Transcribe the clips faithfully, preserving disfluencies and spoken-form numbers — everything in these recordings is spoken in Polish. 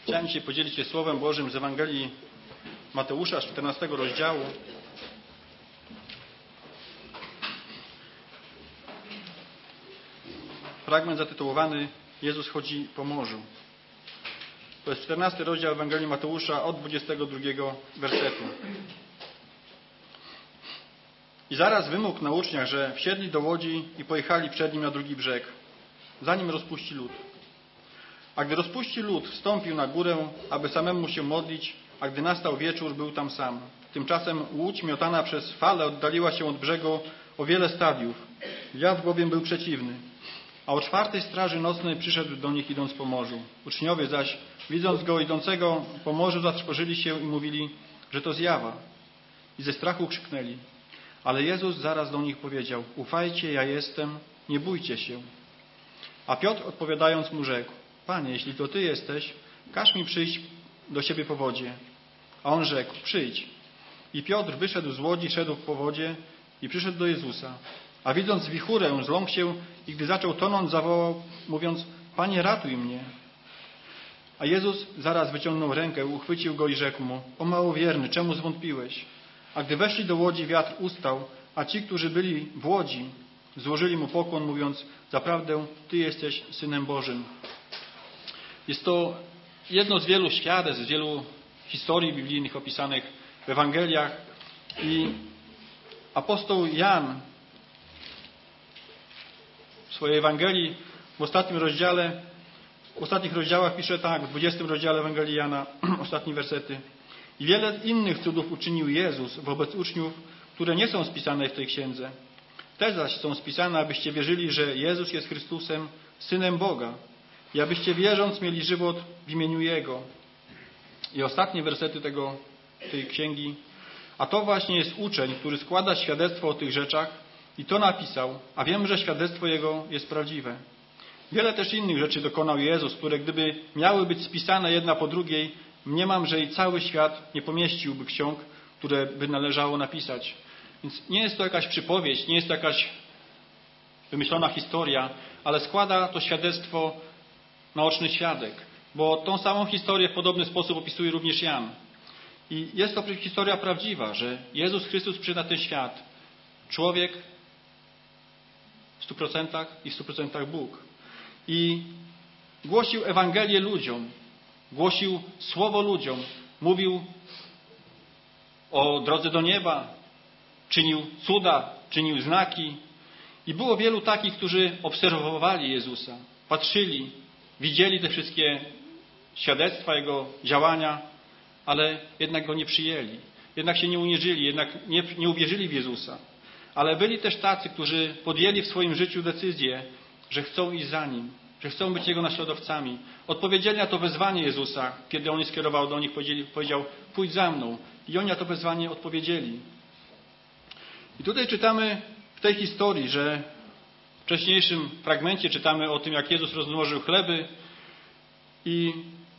Chciałem dzisiaj podzielić się Słowem Bożym z Ewangelii Mateusza z czternastego rozdziału. Fragment zatytułowany Jezus chodzi po morzu. To jest czternasty rozdział Ewangelii Mateusza od dwudziestego drugiego wersetu. I zaraz wymógł na uczniach, że wsiedli do łodzi i pojechali przed nim na drugi brzeg, zanim rozpuści lód. A gdy rozpuści lód, wstąpił na górę, aby samemu się modlić, a gdy nastał wieczór, był tam sam. Tymczasem łódź miotana przez fale oddaliła się od brzegu o wiele stadiów. Wiatr bowiem był przeciwny. A o czwartej straży nocnej przyszedł do nich, idąc po morzu. Uczniowie zaś, widząc go idącego po morzu, zatrwożyli się i mówili, że to zjawa. I ze strachu krzyknęli. Ale Jezus zaraz do nich powiedział: ufajcie, ja jestem, nie bójcie się. A Piotr odpowiadając mu rzekł: Panie, jeśli to Ty jesteś, każ mi przyjść do siebie po wodzie. A on rzekł: przyjdź. I Piotr wyszedł z łodzi, szedł po wodzie i przyszedł do Jezusa. A widząc wichurę, zląkł się i gdy zaczął tonąć, zawołał, mówiąc: Panie, ratuj mnie. A Jezus zaraz wyciągnął rękę, uchwycił go i rzekł mu: o małowierny, czemu zwątpiłeś? A gdy weszli do łodzi, wiatr ustał, a ci, którzy byli w łodzi, złożyli mu pokłon, mówiąc: zaprawdę Ty jesteś Synem Bożym. Jest to jedno z wielu świadectw, z wielu historii biblijnych opisanych w Ewangeliach. I apostoł Jan w swojej Ewangelii w ostatnim rozdziale, w ostatnich rozdziałach pisze tak, w dwudziestym rozdziale Ewangelii Jana, ostatnie wersety. I wiele innych cudów uczynił Jezus wobec uczniów, które nie są spisane w tej księdze. Te zaś są spisane, abyście wierzyli, że Jezus jest Chrystusem, Synem Boga, i abyście wierząc mieli żywot w imieniu Jego. I ostatnie wersety tego, tej księgi. A to właśnie jest uczeń, który składa świadectwo o tych rzeczach i to napisał, a wiemy, że świadectwo Jego jest prawdziwe. Wiele też innych rzeczy dokonał Jezus, które gdyby miały być spisane jedna po drugiej, mniemam, że i cały świat nie pomieściłby ksiąg, które by należało napisać. Więc nie jest to jakaś przypowieść, nie jest to jakaś wymyślona historia, ale składa to świadectwo naoczny świadek, bo tą samą historię w podobny sposób opisuje również Jan. I jest to historia prawdziwa, że Jezus Chrystus przyszedł na ten świat. Człowiek w stu procentach i w stu procentach Bóg. I głosił Ewangelię ludziom, głosił Słowo ludziom, mówił o drodze do nieba, czynił cuda, czynił znaki. I było wielu takich, którzy obserwowali Jezusa, patrzyli, widzieli te wszystkie świadectwa Jego działania, ale jednak Go nie przyjęli. Jednak się nie uniżyli, jednak nie, nie uwierzyli w Jezusa. Ale byli też tacy, którzy podjęli w swoim życiu decyzję, że chcą iść za Nim, że chcą być Jego naśladowcami. Odpowiedzieli na to wezwanie Jezusa, kiedy On je skierował do nich, powiedział: pójdź za mną. I oni na to wezwanie odpowiedzieli. I tutaj czytamy w tej historii, że w wcześniejszym fragmencie czytamy o tym, jak Jezus rozmnożył chleby i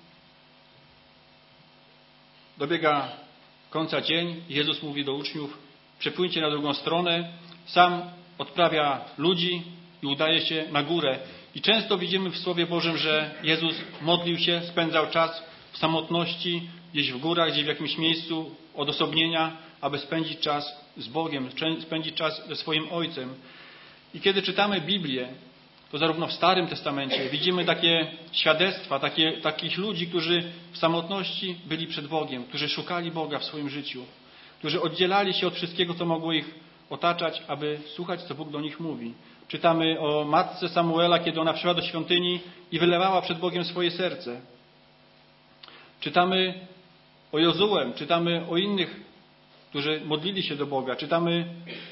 dobiega końca dzień. Jezus mówi do uczniów: przepłyńcie na drugą stronę. Sam odprawia ludzi i udaje się na górę. I często widzimy w Słowie Bożym, że Jezus modlił się, spędzał czas w samotności, gdzieś w górach, gdzieś w jakimś miejscu odosobnienia, aby spędzić czas z Bogiem, spędzić czas ze swoim Ojcem. I kiedy czytamy Biblię, to zarówno w Starym Testamencie widzimy takie świadectwa, takie, takich ludzi, którzy w samotności byli przed Bogiem, którzy szukali Boga w swoim życiu, którzy oddzielali się od wszystkiego, co mogło ich otaczać, aby słuchać, co Bóg do nich mówi. Czytamy o matce Samuela, kiedy ona przyszła do świątyni i wylewała przed Bogiem swoje serce. Czytamy o Jozułem, czytamy o innych, którzy modlili się do Boga. Czytamy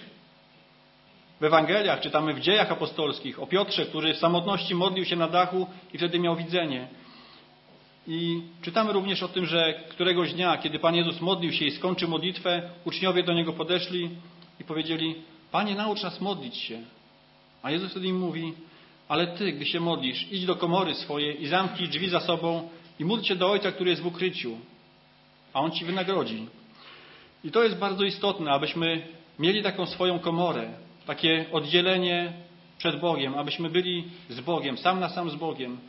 w Ewangeliach, czytamy w Dziejach Apostolskich o Piotrze, który w samotności modlił się na dachu i wtedy miał widzenie. I czytamy również o tym, że któregoś dnia, kiedy Pan Jezus modlił się i skończył modlitwę, uczniowie do Niego podeszli i powiedzieli: Panie, naucz nas modlić się. A Jezus wtedy im mówi: ale Ty, gdy się modlisz, idź do komory swojej i zamknij drzwi za sobą i módl się do Ojca, który jest w ukryciu, a On Ci wynagrodzi. I to jest bardzo istotne, abyśmy mieli taką swoją komorę, takie oddzielenie przed Bogiem, abyśmy byli z Bogiem, sam na sam z Bogiem.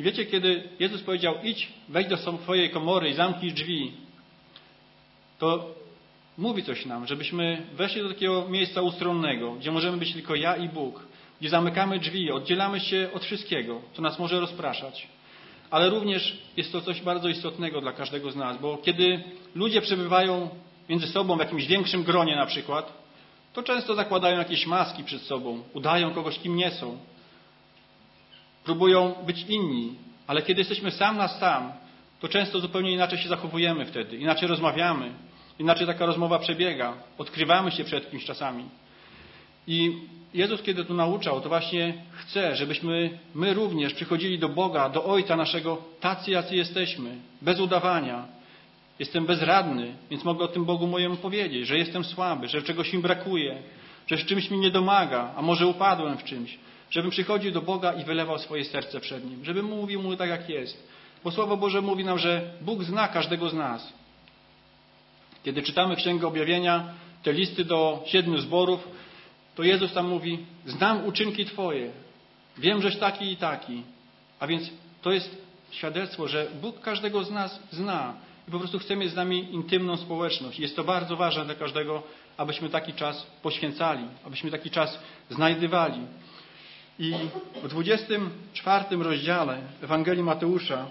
I wiecie, kiedy Jezus powiedział, idź, wejdź do swojej komory i zamknij drzwi, to mówi coś nam, żebyśmy weszli do takiego miejsca ustronnego, gdzie możemy być tylko ja i Bóg, gdzie zamykamy drzwi, oddzielamy się od wszystkiego, co nas może rozpraszać. Ale również jest to coś bardzo istotnego dla każdego z nas, bo kiedy ludzie przebywają między sobą w jakimś większym gronie na przykład, to często zakładają jakieś maski przed sobą, udają kogoś, kim nie są. Próbują być inni, ale kiedy jesteśmy sam na sam, to często zupełnie inaczej się zachowujemy wtedy, inaczej rozmawiamy, inaczej taka rozmowa przebiega, odkrywamy się przed kimś czasami. I Jezus, kiedy tu nauczał, to właśnie chce, żebyśmy my również przychodzili do Boga, do Ojca naszego, tacy, jacy jesteśmy, bez udawania. Jestem bezradny, więc mogę o tym Bogu mojemu powiedzieć, że jestem słaby, że czegoś mi brakuje, że w czymś mi nie domaga, a może upadłem w czymś. Żebym przychodził do Boga i wylewał swoje serce przed Nim. Żebym mówił Mu tak, jak jest. Bo Słowo Boże mówi nam, że Bóg zna każdego z nas. Kiedy czytamy Księgę Objawienia, te listy do siedmiu zborów, to Jezus tam mówi, znam uczynki Twoje, wiem, żeś taki i taki. A więc to jest świadectwo, że Bóg każdego z nas zna i po prostu chce mieć z nami intymną społeczność. Jest to bardzo ważne dla każdego, abyśmy taki czas poświęcali, abyśmy taki czas znajdywali. I w dwudziestym czwartym rozdziale Ewangelii Mateusza,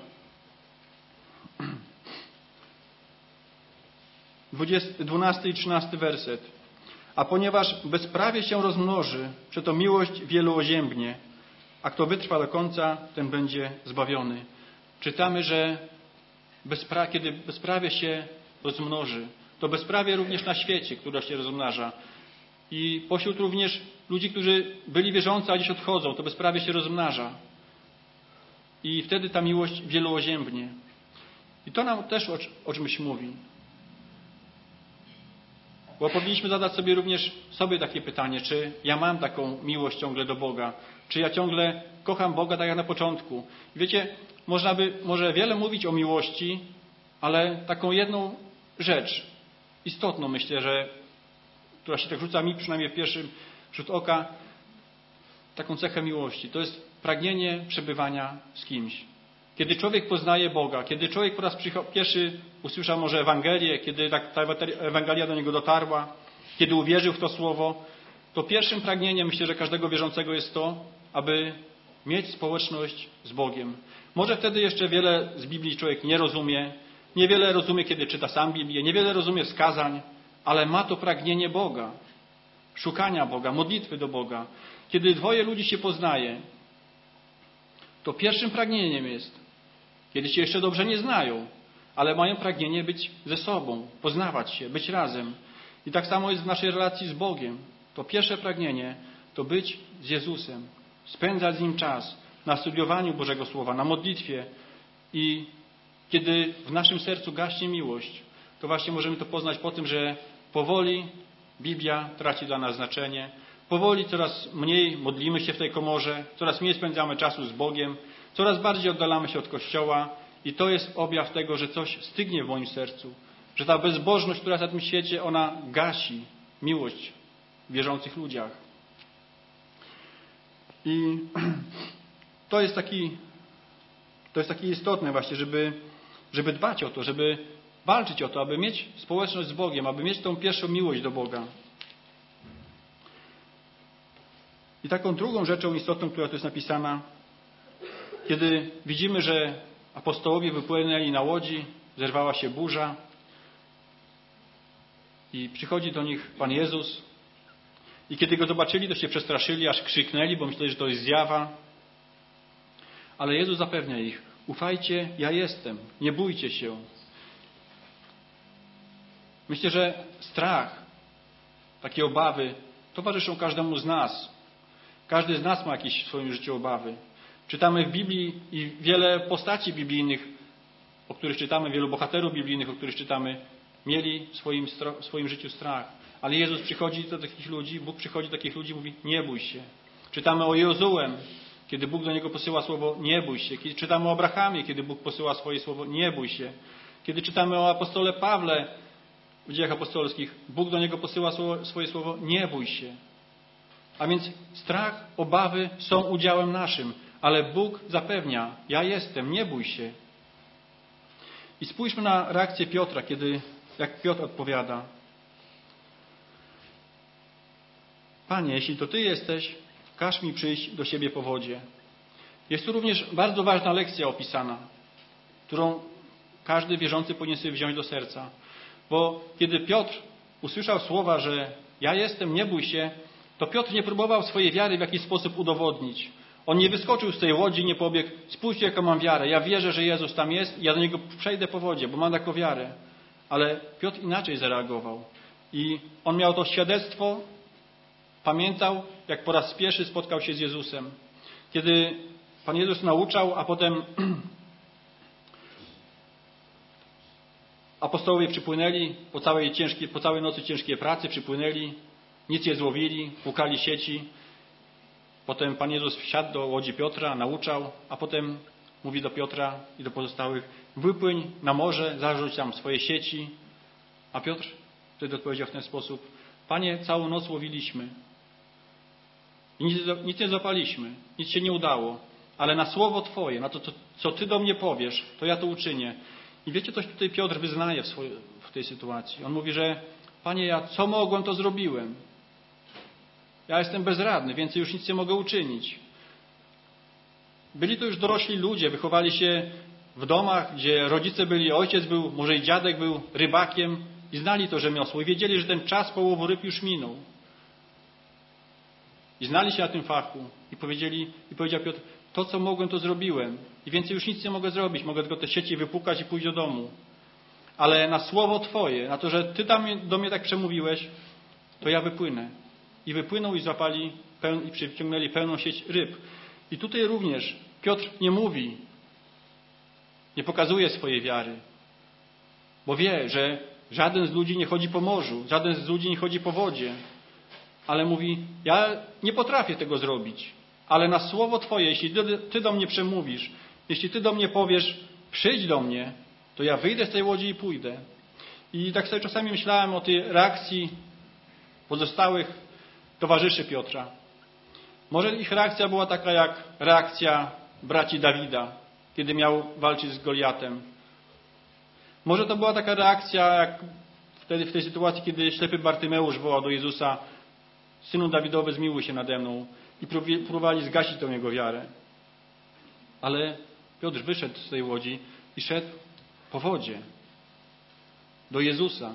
dwunasty i trzynasty werset. A ponieważ bezprawie się rozmnoży, przeto miłość wielu oziębnie, a kto wytrwa do końca, ten będzie zbawiony. Czytamy, że bezpra- kiedy bezprawie się rozmnoży, to bezprawie również na świecie, które się rozmnaża. I pośród również ludzi, którzy byli wierzący, a dziś odchodzą, to bezprawie się rozmnaża. I wtedy ta miłość wielu oziębnie. I to nam też o, o czymś mówi. Bo powinniśmy zadać sobie również sobie takie pytanie, czy ja mam taką miłość ciągle do Boga, czy ja ciągle kocham Boga tak jak na początku. Wiecie, można by może wiele mówić o miłości, ale taką jedną rzecz, istotną myślę, że która się tak rzuca mi przynajmniej w pierwszym rzut oka, taką cechę miłości. To jest pragnienie przebywania z kimś. Kiedy człowiek poznaje Boga, kiedy człowiek po raz pierwszy usłyszał może Ewangelię, kiedy ta Ewangelia do niego dotarła, kiedy uwierzył w to słowo, to pierwszym pragnieniem, myślę, że każdego wierzącego jest to, aby mieć społeczność z Bogiem. Może wtedy jeszcze wiele z Biblii człowiek nie rozumie, niewiele rozumie, kiedy czyta sam Biblię, niewiele rozumie wskazań, ale ma to pragnienie Boga, szukania Boga, modlitwy do Boga. Kiedy dwoje ludzi się poznaje, to pierwszym pragnieniem jest, kiedy się jeszcze dobrze nie znają, ale mają pragnienie być ze sobą, poznawać się, być razem. I tak samo jest w naszej relacji z Bogiem. To pierwsze pragnienie to być z Jezusem, spędzać z Nim czas na studiowaniu Bożego Słowa, na modlitwie. I kiedy w naszym sercu gaśnie miłość, to właśnie możemy to poznać po tym, że powoli Biblia traci dla nas znaczenie, powoli coraz mniej modlimy się w tej komorze, coraz mniej spędzamy czasu z Bogiem, coraz bardziej oddalamy się od Kościoła i to jest objaw tego, że coś stygnie w moim sercu, że ta bezbożność, która jest na tym świecie, ona gasi miłość w wierzących ludziach. I to jest taki, to jest takie istotne właśnie, żeby, żeby dbać o to, żeby walczyć o to, aby mieć społeczność z Bogiem, aby mieć tą pierwszą miłość do Boga. I taką drugą rzeczą istotną, która tu jest napisana, kiedy widzimy, że apostołowie wypłynęli na łodzi, zerwała się burza i przychodzi do nich Pan Jezus i kiedy Go zobaczyli, to się przestraszyli, aż krzyknęli, bo myśleli, że to jest zjawa. Ale Jezus zapewnia ich, ufajcie, ja jestem, nie bójcie się. Myślę, że strach, takie obawy towarzyszą każdemu z nas. Każdy z nas ma jakieś w swoim życiu obawy. Czytamy w Biblii i wiele postaci biblijnych, o których czytamy, wielu bohaterów biblijnych, o których czytamy, mieli w swoim, w swoim życiu strach. Ale Jezus przychodzi do takich ludzi, Bóg przychodzi do takich ludzi i mówi, nie bój się. Czytamy o Jozułem, kiedy Bóg do niego posyła słowo, nie bój się. Kiedy czytamy o Abrahamie, kiedy Bóg posyła swoje słowo, nie bój się. Kiedy czytamy o apostole Pawle w Dziejach Apostolskich, Bóg do niego posyła swoje słowo, nie bój się. A więc strach, obawy są udziałem naszym, Ale Bóg zapewnia, ja jestem, nie bój się. I spójrzmy na reakcję Piotra, kiedy, jak Piotr odpowiada. Panie, jeśli to Ty jesteś, każ mi przyjść do siebie po wodzie. Jest tu również bardzo ważna lekcja opisana, którą każdy wierzący powinien sobie wziąć do serca. Bo kiedy Piotr usłyszał słowa, że ja jestem, nie bój się, to Piotr nie próbował swojej wiary w jakiś sposób udowodnić. On nie wyskoczył z tej łodzi, nie pobiegł, spójrzcie jaką mam wiarę, ja wierzę, że Jezus tam jest, ja do Niego przejdę po wodzie, bo mam taką wiarę. Ale Piotr inaczej zareagował. I on miał to świadectwo, pamiętał, jak po raz pierwszy spotkał się z Jezusem. Kiedy Pan Jezus nauczał, a potem apostołowie przypłynęli po całej, ciężkiej, po całej nocy ciężkiej pracy, przypłynęli, nic nie złowili, płukali sieci. Potem Pan Jezus wsiadł do łodzi Piotra, nauczał, a potem mówi do Piotra i do pozostałych, wypłyń na morze, zarzuć tam swoje sieci. A Piotr wtedy odpowiedział w ten sposób, Panie, całą noc łowiliśmy i nic, nic nie złapaliśmy, nic się nie udało, ale na słowo Twoje, na to, to, co Ty do mnie powiesz, to ja to uczynię. I wiecie, coś tutaj Piotr wyznaje w, swojej, w tej sytuacji. On mówi, że Panie, ja co mogłem, to zrobiłem. Ja jestem bezradny, więcej już nic nie mogę uczynić. Byli to już dorośli ludzie, wychowali się w domach, gdzie rodzice byli, ojciec był, może i dziadek był rybakiem i znali to rzemiosło i wiedzieli, że ten czas połowu ryb już minął. I znali się na tym fachu i powiedzieli, i powiedział Piotr, to co mogłem, to zrobiłem i więcej już nic nie mogę zrobić, mogę tylko te sieci wypukać i pójść do domu. Ale na słowo Twoje, na to, że Ty tam do mnie tak przemówiłeś, to ja wypłynę. I wypłynął i złapali peł- i przyciągnęli pełną sieć ryb. I tutaj również Piotr nie mówi, nie pokazuje swojej wiary, bo wie, że żaden z ludzi nie chodzi po morzu, żaden z ludzi nie chodzi po wodzie, ale mówi, ja nie potrafię tego zrobić, ale na słowo Twoje, jeśli Ty, ty do mnie przemówisz, jeśli Ty do mnie powiesz, przyjdź do mnie, to ja wyjdę z tej łodzi i pójdę. I tak sobie czasami myślałem o tej reakcji pozostałych towarzyszy Piotra. Może ich reakcja była taka jak reakcja braci Dawida, kiedy miał walczyć z Goliatem. Może to była taka reakcja jak wtedy w tej sytuacji, kiedy ślepy Bartymeusz wołał do Jezusa, Synu Dawidowy, zmiłuj się nade mną, i próbowali zgasić tą jego wiarę. Ale Piotr wyszedł z tej łodzi i szedł po wodzie do Jezusa.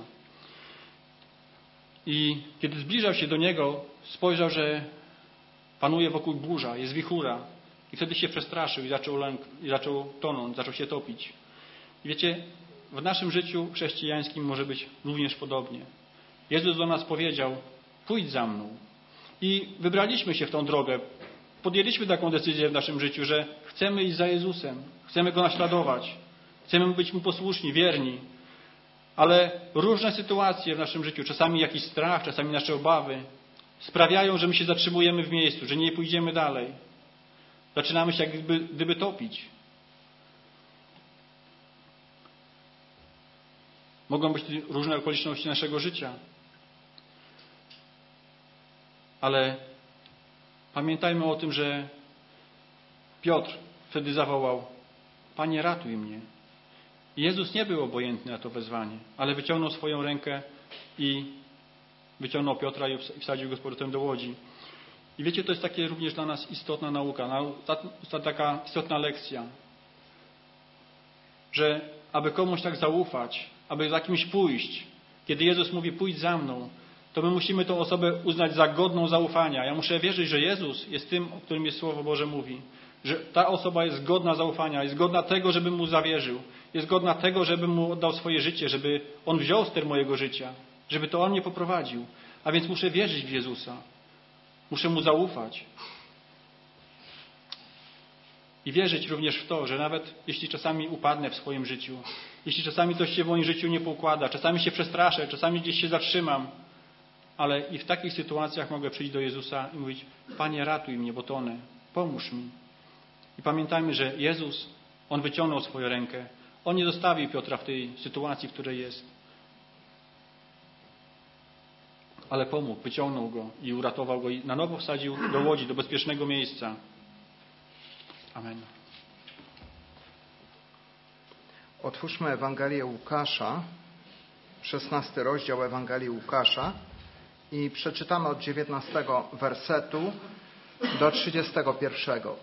I kiedy zbliżał się do Niego, spojrzał, że panuje wokół burza, jest wichura. I wtedy się przestraszył i zaczął, lęk, i zaczął tonąć, zaczął się topić. I wiecie, w naszym życiu chrześcijańskim może być również podobnie. Jezus do nas powiedział, pójdź za mną. I wybraliśmy się w tą drogę. Podjęliśmy taką decyzję w naszym życiu, że chcemy iść za Jezusem. Chcemy Go naśladować. Chcemy być Mu posłuszni, wierni. Ale różne sytuacje w naszym życiu, czasami jakiś strach, czasami nasze obawy sprawiają, że my się zatrzymujemy w miejscu, że nie pójdziemy dalej. Zaczynamy się jak gdyby, gdyby topić. Mogą być różne okoliczności naszego życia. Ale pamiętajmy o tym, że Piotr wtedy zawołał, Panie, ratuj mnie. I Jezus nie był obojętny na to wezwanie, ale wyciągnął swoją rękę i wyciągnął Piotra i wsadził go z powrotem do łodzi. I wiecie, to jest takie również dla nas istotna nauka, taka istotna lekcja, że aby komuś tak zaufać, aby za kimś pójść, kiedy Jezus mówi, pójdź za mną, to my musimy tą osobę uznać za godną zaufania. Ja muszę wierzyć, że Jezus jest tym, o którym jest Słowo Boże mówi. Że ta osoba jest godna zaufania, jest godna tego, żeby Mu zawierzył. Jest godna tego, żeby Mu oddał swoje życie, żeby On wziął ster mojego życia, żeby to On mnie poprowadził. A więc muszę wierzyć w Jezusa. Muszę Mu zaufać. I wierzyć również w to, że nawet jeśli czasami upadnę w swoim życiu, jeśli czasami coś się w moim życiu nie poukłada, czasami się przestraszę, czasami gdzieś się zatrzymam, ale i w takich sytuacjach mogę przyjść do Jezusa i mówić, Panie, ratuj mnie, bo tonę, pomóż mi. I pamiętajmy, że Jezus, On wyciągnął swoją rękę. On nie zostawił Piotra w tej sytuacji, w której jest. Ale pomógł, wyciągnął go i uratował go i na nowo wsadził do łodzi, do bezpiecznego miejsca. Amen. Otwórzmy Ewangelię Łukasza, szesnasty rozdział Ewangelii Łukasza i przeczytamy od dziewiętnastego wersetu do trzydziestego pierwszego.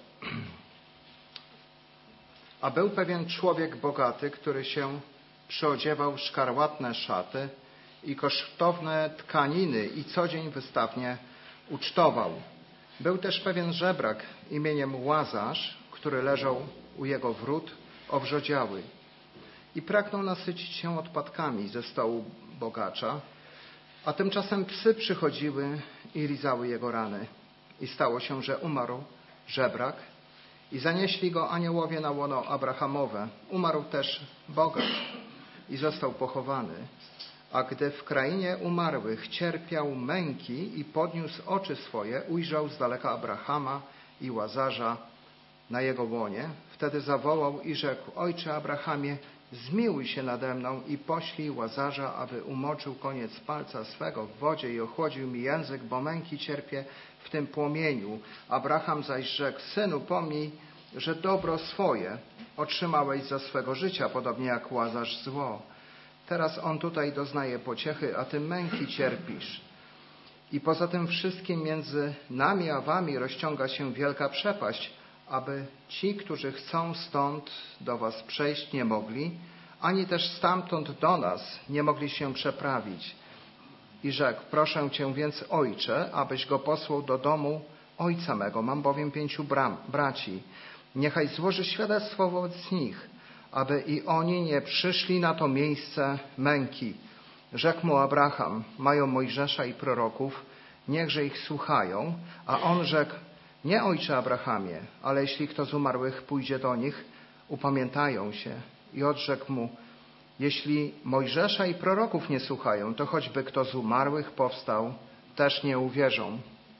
A był pewien człowiek bogaty, który się przyodziewał w szkarłatne szaty i kosztowne tkaniny i co dzień wystawnie ucztował. Był też pewien żebrak imieniem Łazarz, który leżał u jego wrót owrzodziały i pragnął nasycić się odpadkami ze stołu bogacza, a tymczasem psy przychodziły i lizały jego rany. I stało się, że umarł żebrak i zanieśli go aniołowie na łono Abrahamowe. Umarł też bogacz i został pochowany. A gdy w krainie umarłych cierpiał męki i podniósł oczy swoje, ujrzał z daleka Abrahama i Łazarza na jego łonie. Wtedy zawołał i rzekł: Ojcze Abrahamie, zmiłuj się nade mną i poślij Łazarza, aby umoczył koniec palca swego w wodzie i ochłodził mi język, bo męki cierpię w tym płomieniu. Abraham zaś rzekł: Synu, pomnij, że dobro swoje otrzymałeś za swego życia, podobnie jak Łazarz zło. Teraz on tutaj doznaje pociechy, a ty męki cierpisz. I poza tym wszystkim między nami a wami rozciąga się wielka przepaść, aby ci, którzy chcą stąd do was przejść, nie mogli, ani też stamtąd do nas nie mogli się przeprawić. I rzekł: proszę cię więc, ojcze, abyś go posłał do domu ojca mego. Mam bowiem pięciu bram, braci. Niechaj złoży świadectwo wobec nich, aby i oni nie przyszli na to miejsce męki. Rzekł mu Abraham: mają Mojżesza i proroków, niechże ich słuchają. A on rzekł: nie, ojcze Abrahamie, ale jeśli kto z umarłych pójdzie do nich, upamiętają się. I odrzekł mu: jeśli Mojżesza i proroków nie słuchają, to choćby kto z umarłych powstał, też nie uwierzą.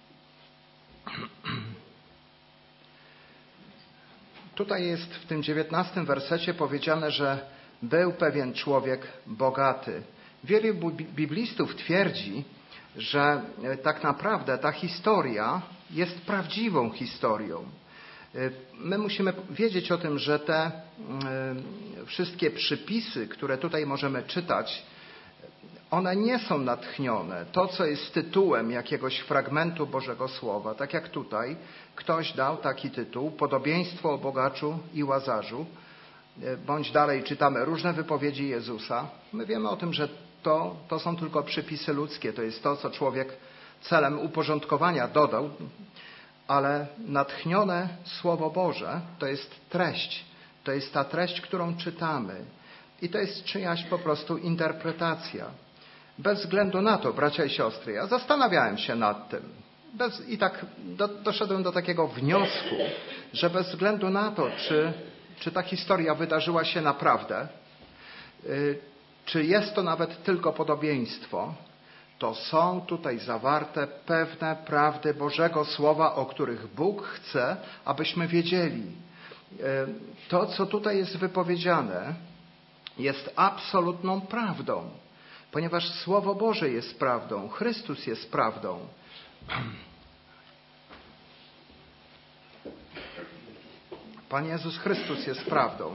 Tutaj jest w tym dziewiętnastym wersecie powiedziane, że był pewien człowiek bogaty. Wielu biblistów twierdzi, że tak naprawdę ta historia jest prawdziwą historią. My musimy wiedzieć o tym, że te wszystkie przypisy, które tutaj możemy czytać, one nie są natchnione. To, co jest tytułem jakiegoś fragmentu Bożego Słowa, tak jak tutaj ktoś dał taki tytuł: Podobieństwo o bogaczu i Łazarzu, bądź dalej czytamy różne wypowiedzi Jezusa. My wiemy o tym, że to, to są tylko przypisy ludzkie. To jest to, co człowiek celem uporządkowania dodał, ale natchnione Słowo Boże to jest treść. To jest ta treść, którą czytamy. I to jest czyjaś po prostu interpretacja. Bez względu na to, bracia i siostry, ja zastanawiałem się nad tym. Bez, I tak do, doszedłem do takiego wniosku, że bez względu na to, czy, czy ta historia wydarzyła się naprawdę, yy, czy jest to nawet tylko podobieństwo, to są tutaj zawarte pewne prawdy Bożego Słowa, o których Bóg chce, abyśmy wiedzieli. Yy, to, co tutaj jest wypowiedziane, jest absolutną prawdą, ponieważ Słowo Boże jest prawdą, Chrystus jest prawdą. Pan Jezus Chrystus jest prawdą.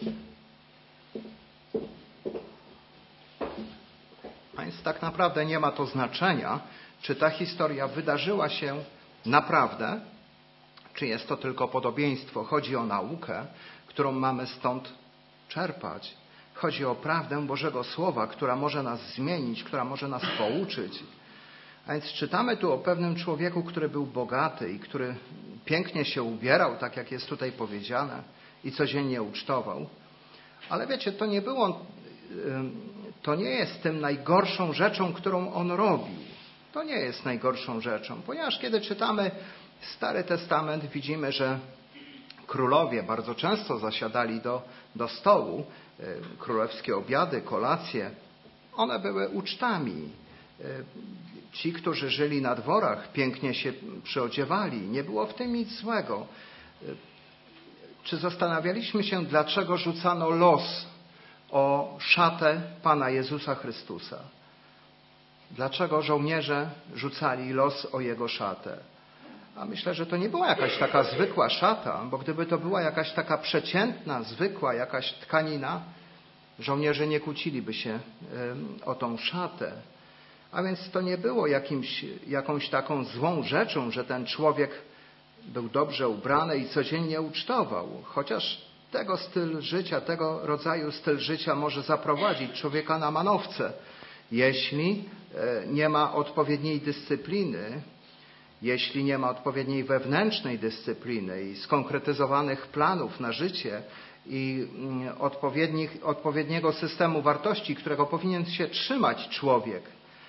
A więc tak naprawdę nie ma to znaczenia, czy ta historia wydarzyła się naprawdę, czy jest to tylko podobieństwo. Chodzi o naukę, którą mamy stąd czerpać. Chodzi o prawdę Bożego Słowa, która może nas zmienić, która może nas pouczyć. A więc czytamy tu o pewnym człowieku, który był bogaty i który pięknie się ubierał, tak jak jest tutaj powiedziane, i codziennie ucztował. Ale wiecie, to nie było, to nie jest tym najgorszą rzeczą, którą on robił. To nie jest najgorszą rzeczą, ponieważ kiedy czytamy Stary Testament, widzimy, że królowie bardzo często zasiadali do, do stołu. Królewskie obiady, kolacje, one były ucztami. Ci, którzy żyli na dworach, pięknie się przyodziewali. Nie było w tym nic złego. Czy zastanawialiśmy się, dlaczego rzucano los o szatę Pana Jezusa Chrystusa? Dlaczego żołnierze rzucali los o Jego szatę? A myślę, że to nie była jakaś taka zwykła szata, bo gdyby to była jakaś taka przeciętna, zwykła jakaś tkanina, żołnierze nie kłóciliby się o tą szatę. A więc to nie było jakimś, jakąś taką złą rzeczą, że ten człowiek był dobrze ubrany i codziennie ucztował. Chociaż tego styl życia, tego rodzaju styl życia może zaprowadzić człowieka na manowce, jeśli nie ma odpowiedniej dyscypliny, jeśli nie ma odpowiedniej wewnętrznej dyscypliny i skonkretyzowanych planów na życie i odpowiednich, odpowiedniego systemu wartości, którego powinien się trzymać człowiek.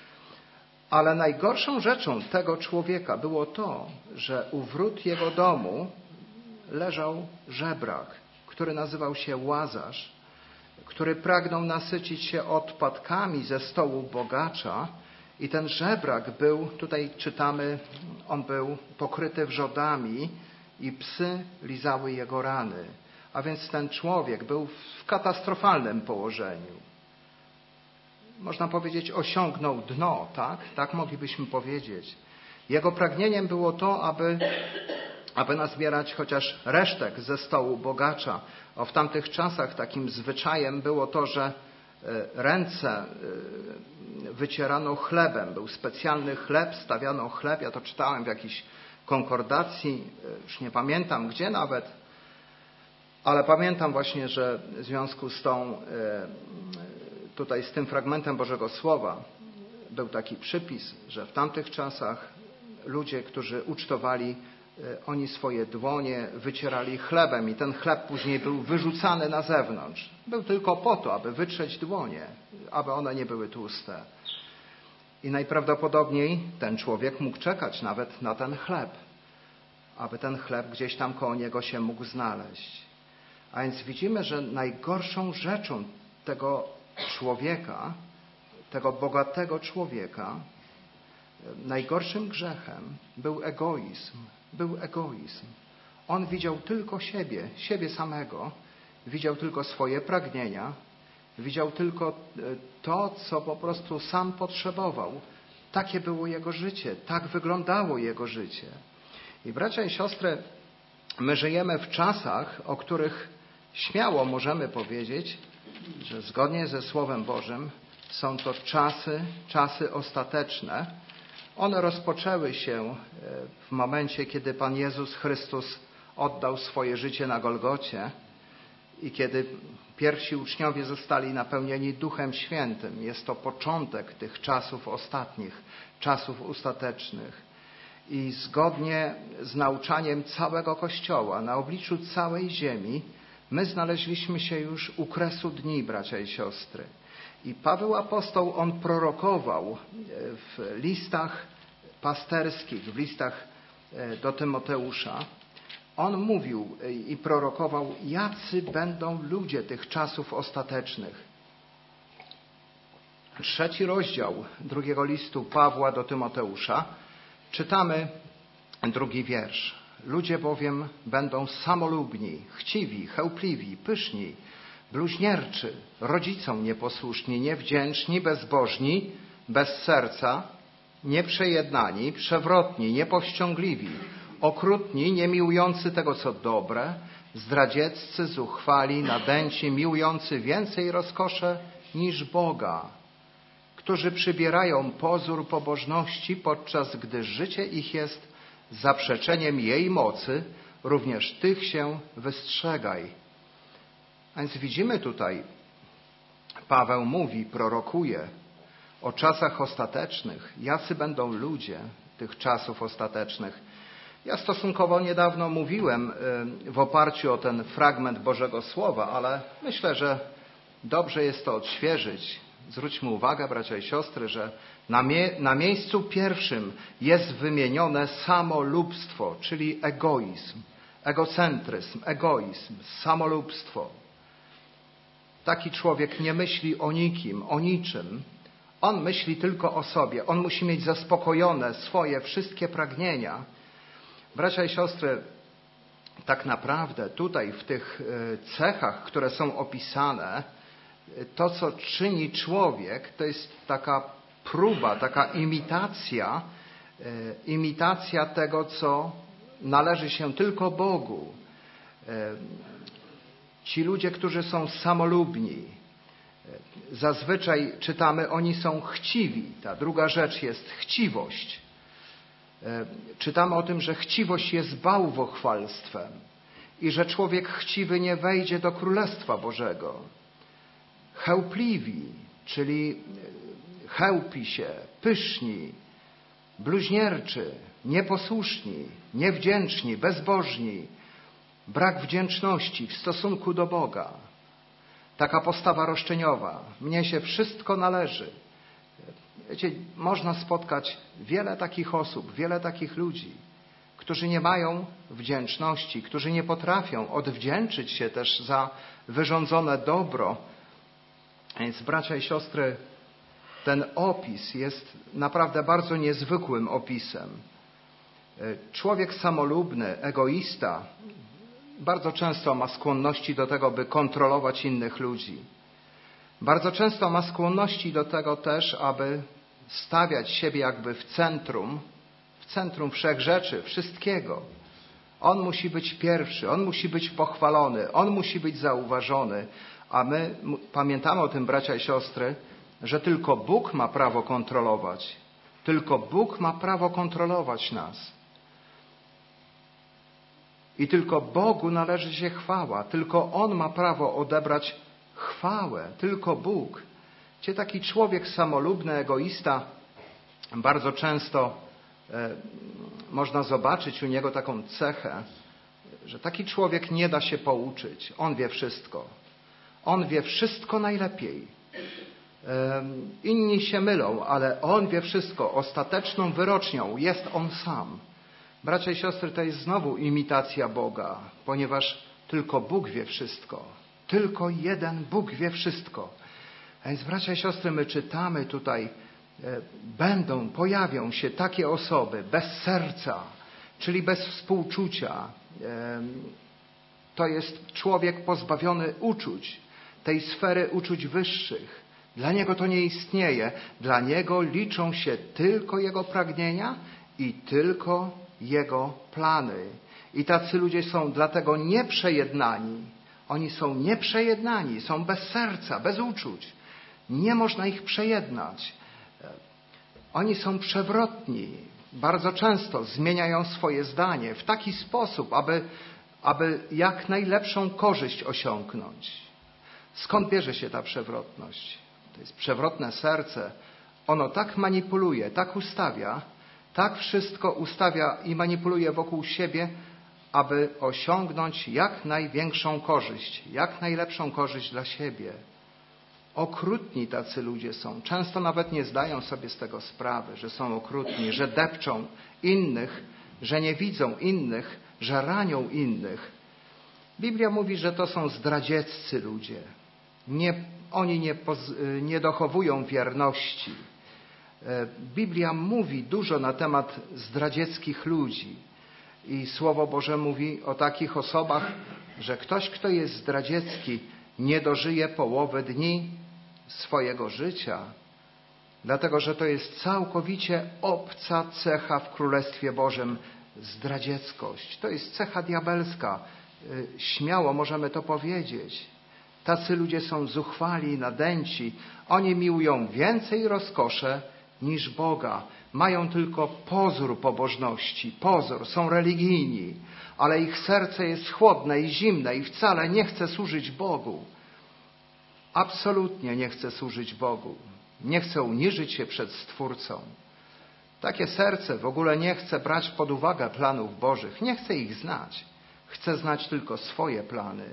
Ale najgorszą rzeczą tego człowieka było to, że u wrót jego domu leżał żebrak, który nazywał się Łazarz, który pragnął nasycić się odpadkami ze stołu bogacza. I ten żebrak był, tutaj czytamy, on był pokryty wrzodami i psy lizały jego rany. A więc ten człowiek był w katastrofalnym położeniu. Można powiedzieć, osiągnął dno, tak? Tak moglibyśmy powiedzieć. Jego pragnieniem było to, aby, aby nazbierać chociaż resztek ze stołu bogacza. O, w tamtych czasach takim zwyczajem było to, że ręce wycierano chlebem. Był specjalny chleb, stawiano chleb. Ja to czytałem w jakiejś konkordacji, już nie pamiętam gdzie nawet, ale pamiętam właśnie, że w związku z tą, tutaj z tym fragmentem Bożego Słowa był taki przypis, że w tamtych czasach ludzie, którzy ucztowali, oni swoje dłonie wycierali chlebem i ten chleb później był wyrzucany na zewnątrz. Był tylko po to, aby wytrzeć dłonie, aby one nie były tłuste. I najprawdopodobniej ten człowiek mógł czekać nawet na ten chleb, aby ten chleb gdzieś tam koło niego się mógł znaleźć. A więc widzimy, że najgorszą rzeczą tego człowieka, tego bogatego człowieka, najgorszym grzechem był egoizm. Był egoizm. On widział tylko siebie, siebie samego, widział tylko swoje pragnienia, widział tylko to, co po prostu sam potrzebował. Takie było jego życie, tak wyglądało jego życie. I bracia i siostry, my żyjemy w czasach, o których śmiało możemy powiedzieć, że zgodnie ze Słowem Bożym są to czasy, czasy ostateczne. One rozpoczęły się w momencie, kiedy Pan Jezus Chrystus oddał swoje życie na Golgocie i kiedy pierwsi uczniowie zostali napełnieni Duchem Świętym. Jest to początek tych czasów ostatnich, czasów ostatecznych. I zgodnie z nauczaniem całego Kościoła, na obliczu całej ziemi, my znaleźliśmy się już u kresu dni, bracia i siostry. I Paweł Apostoł, on prorokował w listach pasterskich, w listach do Tymoteusza. On mówił i prorokował, jacy będą ludzie tych czasów ostatecznych. Trzeci rozdział drugiego listu Pawła do Tymoteusza. Czytamy drugi wiersz. Ludzie bowiem będą samolubni, chciwi, chełpliwi, pyszni, bluźnierczy, rodzicom nieposłuszni, niewdzięczni, bezbożni, bez serca, nieprzejednani, przewrotni, niepowściągliwi, okrutni, niemiłujący tego, co dobre, zdradzieccy, zuchwali, nadęci, miłujący więcej rozkosze niż Boga, którzy przybierają pozór pobożności, podczas gdy życie ich jest zaprzeczeniem jej mocy, również tych się wystrzegaj. A więc widzimy tutaj, Paweł mówi, prorokuje o czasach ostatecznych, jacy będą ludzie tych czasów ostatecznych. Ja stosunkowo niedawno mówiłem w oparciu o ten fragment Bożego Słowa, ale myślę, że dobrze jest to odświeżyć. Zwróćmy uwagę, bracia i siostry, że na, mie- na miejscu pierwszym jest wymienione samolubstwo, czyli egoizm, egocentryzm, egoizm, samolubstwo. Taki człowiek nie myśli o nikim, o niczym. On myśli tylko o sobie. On musi mieć zaspokojone swoje wszystkie pragnienia. Bracia i siostry, tak naprawdę tutaj w tych cechach, które są opisane, to, co czyni człowiek, to jest taka próba, taka imitacja imitacja tego, co należy się tylko Bogu. Ci ludzie, którzy są samolubni, zazwyczaj czytamy, oni są chciwi. Ta druga rzecz jest chciwość. Czytamy o tym, że chciwość jest bałwochwalstwem i że człowiek chciwy nie wejdzie do Królestwa Bożego. Chełpliwi, czyli chełpi się, pyszni, bluźnierczy, nieposłuszni, niewdzięczni, bezbożni, brak wdzięczności w stosunku do Boga. Taka postawa roszczeniowa. Mnie się wszystko należy. Wiecie, można spotkać wiele takich osób, wiele takich ludzi, którzy nie mają wdzięczności, którzy nie potrafią odwdzięczyć się też za wyrządzone dobro. Więc bracia i siostry, ten opis jest naprawdę bardzo niezwykłym opisem. Człowiek samolubny, egoista, bardzo często ma skłonności do tego, by kontrolować innych ludzi. Bardzo często ma skłonności do tego też, aby stawiać siebie jakby w centrum, w centrum wszechrzeczy, wszystkiego. On musi być pierwszy, on musi być pochwalony, on musi być zauważony, a my pamiętamy o tym, bracia i siostry, że tylko Bóg ma prawo kontrolować. Tylko Bóg ma prawo kontrolować nas. I tylko Bogu należy się chwała. Tylko On ma prawo odebrać chwałę. Tylko Bóg. Gdzie taki człowiek samolubny, egoista, bardzo często e, można zobaczyć u niego taką cechę, że taki człowiek nie da się pouczyć. On wie wszystko. On wie wszystko najlepiej. E, inni się mylą, ale On wie wszystko. Ostateczną wyrocznią jest On sam. Bracia i siostry, to jest znowu imitacja Boga, ponieważ tylko Bóg wie wszystko. Tylko jeden Bóg wie wszystko. A więc, bracia i siostry, my czytamy tutaj, e, będą, pojawią się takie osoby bez serca, czyli bez współczucia. E, to jest człowiek pozbawiony uczuć, tej sfery uczuć wyższych. Dla niego to nie istnieje. Dla niego liczą się tylko jego pragnienia i tylko jego plany. I tacy ludzie są dlatego nieprzejednani. Oni są nieprzejednani, są bez serca, bez uczuć. Nie można ich przejednać. Oni są przewrotni. Bardzo często zmieniają swoje zdanie w taki sposób, aby, aby jak najlepszą korzyść osiągnąć. Skąd bierze się ta przewrotność? To jest przewrotne serce. Ono tak manipuluje, tak ustawia, tak wszystko ustawia i manipuluje wokół siebie, aby osiągnąć jak największą korzyść, jak najlepszą korzyść dla siebie. Okrutni tacy ludzie są. Często nawet nie zdają sobie z tego sprawy, że są okrutni, że depczą innych, że nie widzą innych, że ranią innych. Biblia mówi, że to są zdradzieccy ludzie. Nie, oni nie, poz, nie dochowują wierności. Biblia mówi dużo na temat zdradzieckich ludzi. I Słowo Boże mówi o takich osobach, że ktoś, kto jest zdradziecki, nie dożyje połowy dni swojego życia. Dlatego, że to jest całkowicie obca cecha w Królestwie Bożym. Zdradzieckość. To jest cecha diabelska. Śmiało możemy to powiedzieć. Tacy ludzie są zuchwali, nadęci. Oni miłują więcej rozkosze niż Boga. Mają tylko pozór pobożności, pozór, są religijni, ale ich serce jest chłodne i zimne i wcale nie chce służyć Bogu. Absolutnie nie chce służyć Bogu. Nie chce uniżyć się przed Stwórcą. Takie serce w ogóle nie chce brać pod uwagę planów Bożych. Nie chce ich znać. Chce znać tylko swoje plany.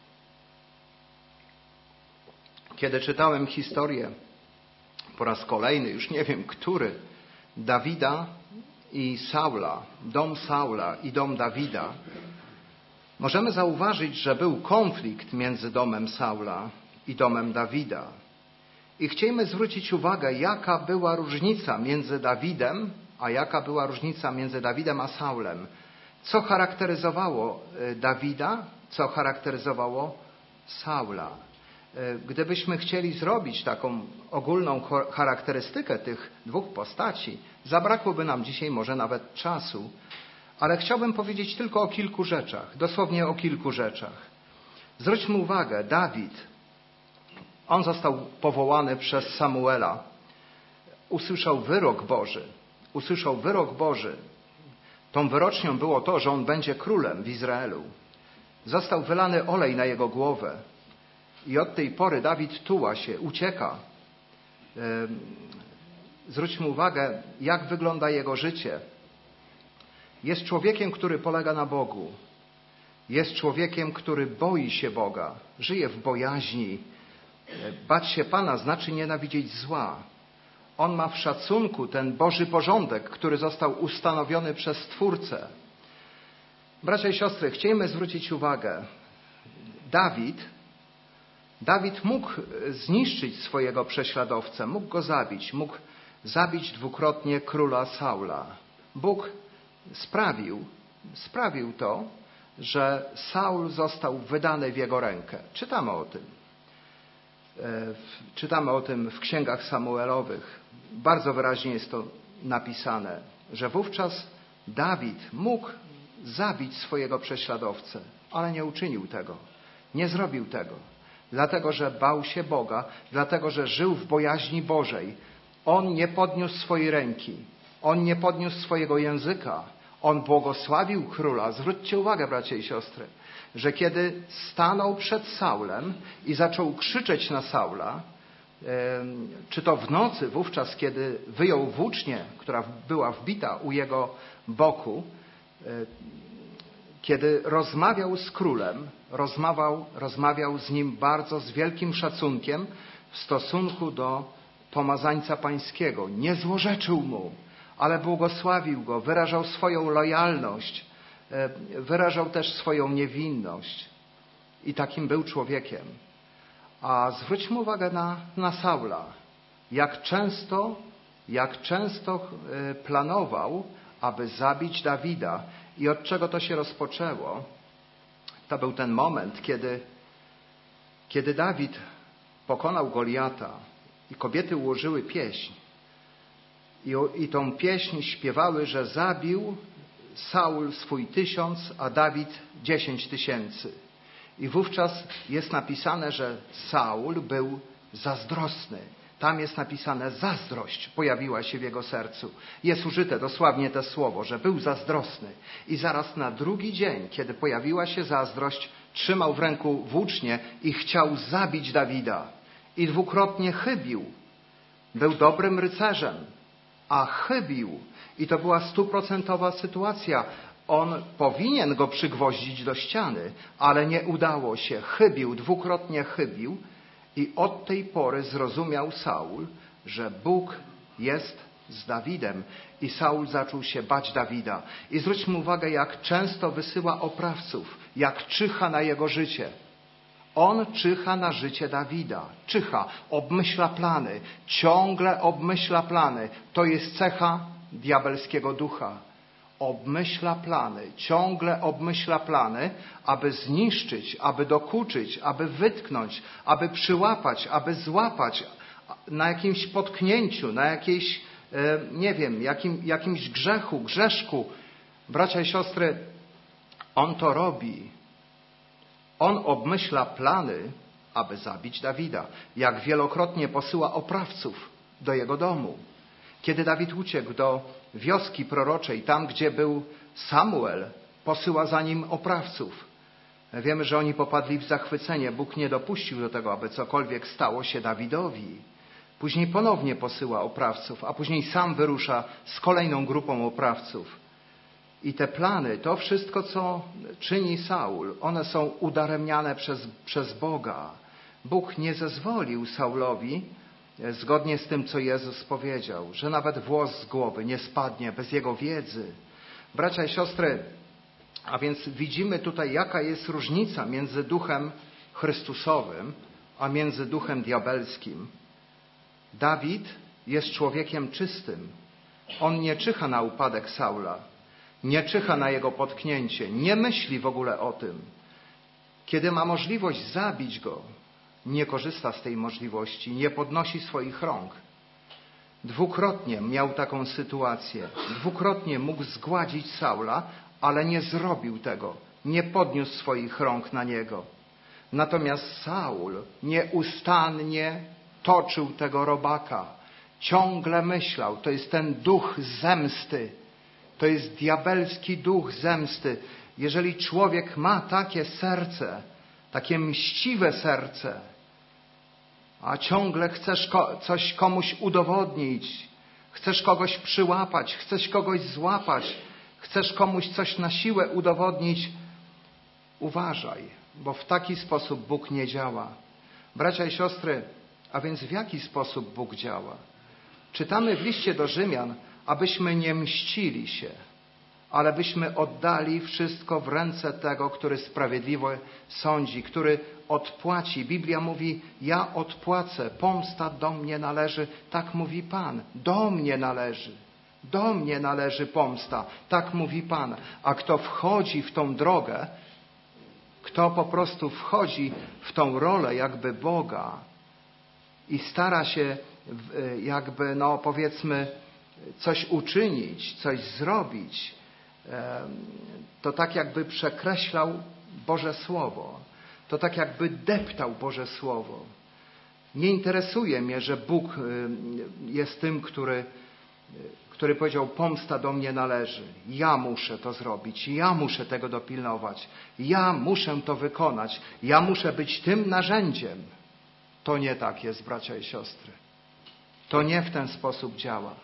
Kiedy czytałem historię po raz kolejny, już nie wiem który, Dawida i Saula, dom Saula i dom Dawida, możemy zauważyć, że był konflikt między domem Saula i domem Dawida. I chcielibyśmy zwrócić uwagę, jaka była różnica między Dawidem, a jaka była różnica między Dawidem a Saulem. Co charakteryzowało Dawida, co charakteryzowało Saula. Gdybyśmy chcieli zrobić taką ogólną charakterystykę tych dwóch postaci, zabrakłoby nam dzisiaj może nawet czasu, ale chciałbym powiedzieć tylko o kilku rzeczach, dosłownie o kilku rzeczach. Zwróćmy uwagę, Dawid, on został powołany przez Samuela, usłyszał wyrok Boży, usłyszał wyrok Boży. Tą wyrocznią było to, że on będzie królem w Izraelu. Został wylany olej na jego głowę. I od tej pory Dawid tuła się, ucieka. Zwróćmy uwagę, jak wygląda jego życie. Jest człowiekiem, który polega na Bogu. Jest człowiekiem, który boi się Boga. Żyje w bojaźni. Bać się Pana znaczy nienawidzieć zła. On ma w szacunku ten Boży porządek, który został ustanowiony przez Stwórcę. Bracia i siostry, chcielibyśmy zwrócić uwagę. Dawid Dawid mógł zniszczyć swojego prześladowcę, mógł go zabić, mógł zabić dwukrotnie króla Saula. Bóg sprawił, sprawił to, że Saul został wydany w jego rękę. Czytamy o tym. Czytamy o tym w księgach Samuelowych. Bardzo wyraźnie jest to napisane, że wówczas Dawid mógł zabić swojego prześladowcę, ale nie uczynił tego. Nie zrobił tego. Dlatego, że bał się Boga, dlatego, że żył w bojaźni Bożej. On nie podniósł swojej ręki, on nie podniósł swojego języka, on błogosławił króla. Zwróćcie uwagę, bracia i siostry, że kiedy stanął przed Saulem i zaczął krzyczeć na Saula, czy to w nocy, wówczas, kiedy wyjął włócznię, która była wbita u jego boku, kiedy rozmawiał z królem, rozmawiał, rozmawiał z nim bardzo z wielkim szacunkiem w stosunku do pomazańca pańskiego. Nie złorzeczył mu, ale błogosławił go, wyrażał swoją lojalność, wyrażał też swoją niewinność. I takim był człowiekiem. A zwróćmy uwagę na, na Saula. Jak często, jak często planował, aby zabić Dawida. I od czego to się rozpoczęło? To był ten moment, kiedy, kiedy Dawid pokonał Goliata i kobiety ułożyły pieśń. I, I tą pieśń śpiewały, że zabił Saul swój tysiąc, a Dawid dziesięć tysięcy. I wówczas jest napisane, że Saul był zazdrosny. Tam jest napisane, zazdrość pojawiła się w jego sercu. Jest użyte dosłownie to słowo, że był zazdrosny. I zaraz na drugi dzień, kiedy pojawiła się zazdrość, trzymał w ręku włócznię i chciał zabić Dawida. I dwukrotnie chybił. Był dobrym rycerzem, a chybił. I to była stuprocentowa sytuacja. On powinien go przygwoździć do ściany, ale nie udało się. Chybił, dwukrotnie chybił. I od tej pory zrozumiał Saul, że Bóg jest z Dawidem. I Saul zaczął się bać Dawida. I zwróćmy uwagę, jak często wysyła oprawców, jak czyha na jego życie. On czyha na życie Dawida. Czyha, obmyśla plany, ciągle obmyśla plany. To jest cecha diabelskiego ducha. Obmyśla plany, ciągle obmyśla plany, aby zniszczyć, aby dokuczyć, aby wytknąć, aby przyłapać, aby złapać na jakimś potknięciu, na jakiejś, nie wiem, jakim, jakimś grzechu, grzeszku. Bracia i siostry, on to robi. On obmyśla plany, aby zabić Dawida. Jak wielokrotnie posyła oprawców do jego domu. Kiedy Dawid uciekł do wioski proroczej, tam gdzie był Samuel, posyła za nim oprawców. Wiemy, że oni popadli w zachwycenie. Bóg nie dopuścił do tego, aby cokolwiek stało się Dawidowi. Później ponownie posyła oprawców, a później sam wyrusza z kolejną grupą oprawców. I te plany, to wszystko, co czyni Saul, one są udaremniane przez, przez Boga. Bóg nie zezwolił Saulowi, zgodnie z tym, co Jezus powiedział, że nawet włos z głowy nie spadnie bez Jego wiedzy. Bracia i siostry, a więc widzimy tutaj, jaka jest różnica między duchem Chrystusowym, a między duchem diabelskim. Dawid jest człowiekiem czystym. On nie czyha na upadek Saula, nie czyha na jego potknięcie, nie myśli w ogóle o tym. Kiedy ma możliwość zabić go, nie korzysta z tej możliwości, nie podnosi swoich rąk. Dwukrotnie miał taką sytuację. Dwukrotnie mógł zgładzić Saula, ale nie zrobił tego. Nie podniósł swoich rąk na niego. Natomiast Saul nieustannie toczył tego robaka. Ciągle myślał, to jest ten duch zemsty. To jest diabelski duch zemsty. Jeżeli człowiek ma takie serce, takie mściwe serce, a ciągle chcesz ko- coś komuś udowodnić, chcesz kogoś przyłapać, chcesz kogoś złapać, chcesz komuś coś na siłę udowodnić, uważaj, bo w taki sposób Bóg nie działa. Bracia i siostry, a więc w jaki sposób Bóg działa? Czytamy w liście do Rzymian, abyśmy nie mścili się, ale byśmy oddali wszystko w ręce tego, który sprawiedliwie sądzi, który odpłaci. Biblia mówi, ja odpłacę, pomsta do mnie należy. Tak mówi Pan, do mnie należy. Do mnie należy pomsta. Tak mówi Pan. A kto wchodzi w tą drogę, kto po prostu wchodzi w tą rolę jakby Boga i stara się jakby, no powiedzmy, coś uczynić, coś zrobić, to tak jakby przekreślał Boże Słowo. To tak jakby deptał Boże Słowo. Nie interesuje mnie, że Bóg jest tym, który, który powiedział, pomsta do mnie należy. Ja muszę to zrobić. Ja muszę tego dopilnować. Ja muszę to wykonać. Ja muszę być tym narzędziem. To nie tak jest, bracia i siostry. To nie w ten sposób działa.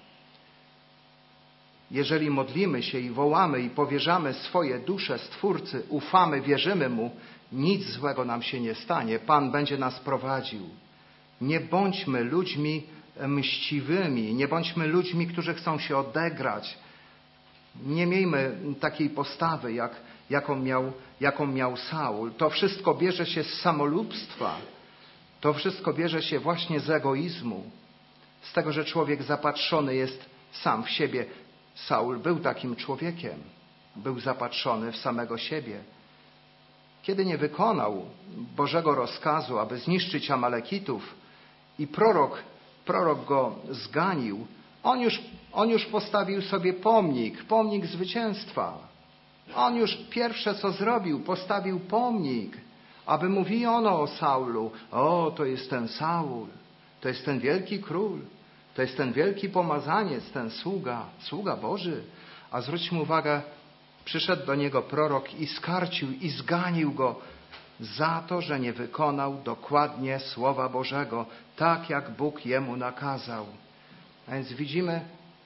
Jeżeli modlimy się i wołamy i powierzamy swoje dusze Stwórcy, ufamy, wierzymy Mu, nic złego nam się nie stanie. Pan będzie nas prowadził. Nie bądźmy ludźmi mściwymi, nie bądźmy ludźmi, którzy chcą się odegrać. Nie miejmy takiej postawy, jak, jaką, miał, jaką miał Saul. To wszystko bierze się z samolubstwa. To wszystko bierze się właśnie z egoizmu. Z tego, że człowiek zapatrzony jest sam w siebie. Saul był takim człowiekiem. Był zapatrzony w samego siebie. Kiedy nie wykonał Bożego rozkazu, aby zniszczyć Amalekitów i prorok, prorok go zganił, on już, on już postawił sobie pomnik, pomnik zwycięstwa. On już pierwsze co zrobił, postawił pomnik, aby mówiono o Saulu. O, to jest ten Saul, to jest ten wielki król, to jest ten wielki pomazaniec, ten sługa, sługa Boży. A zwróćmy uwagę, przyszedł do niego prorok i skarcił i zganił go za to, że nie wykonał dokładnie Słowa Bożego, tak jak Bóg jemu nakazał. A więc widzimy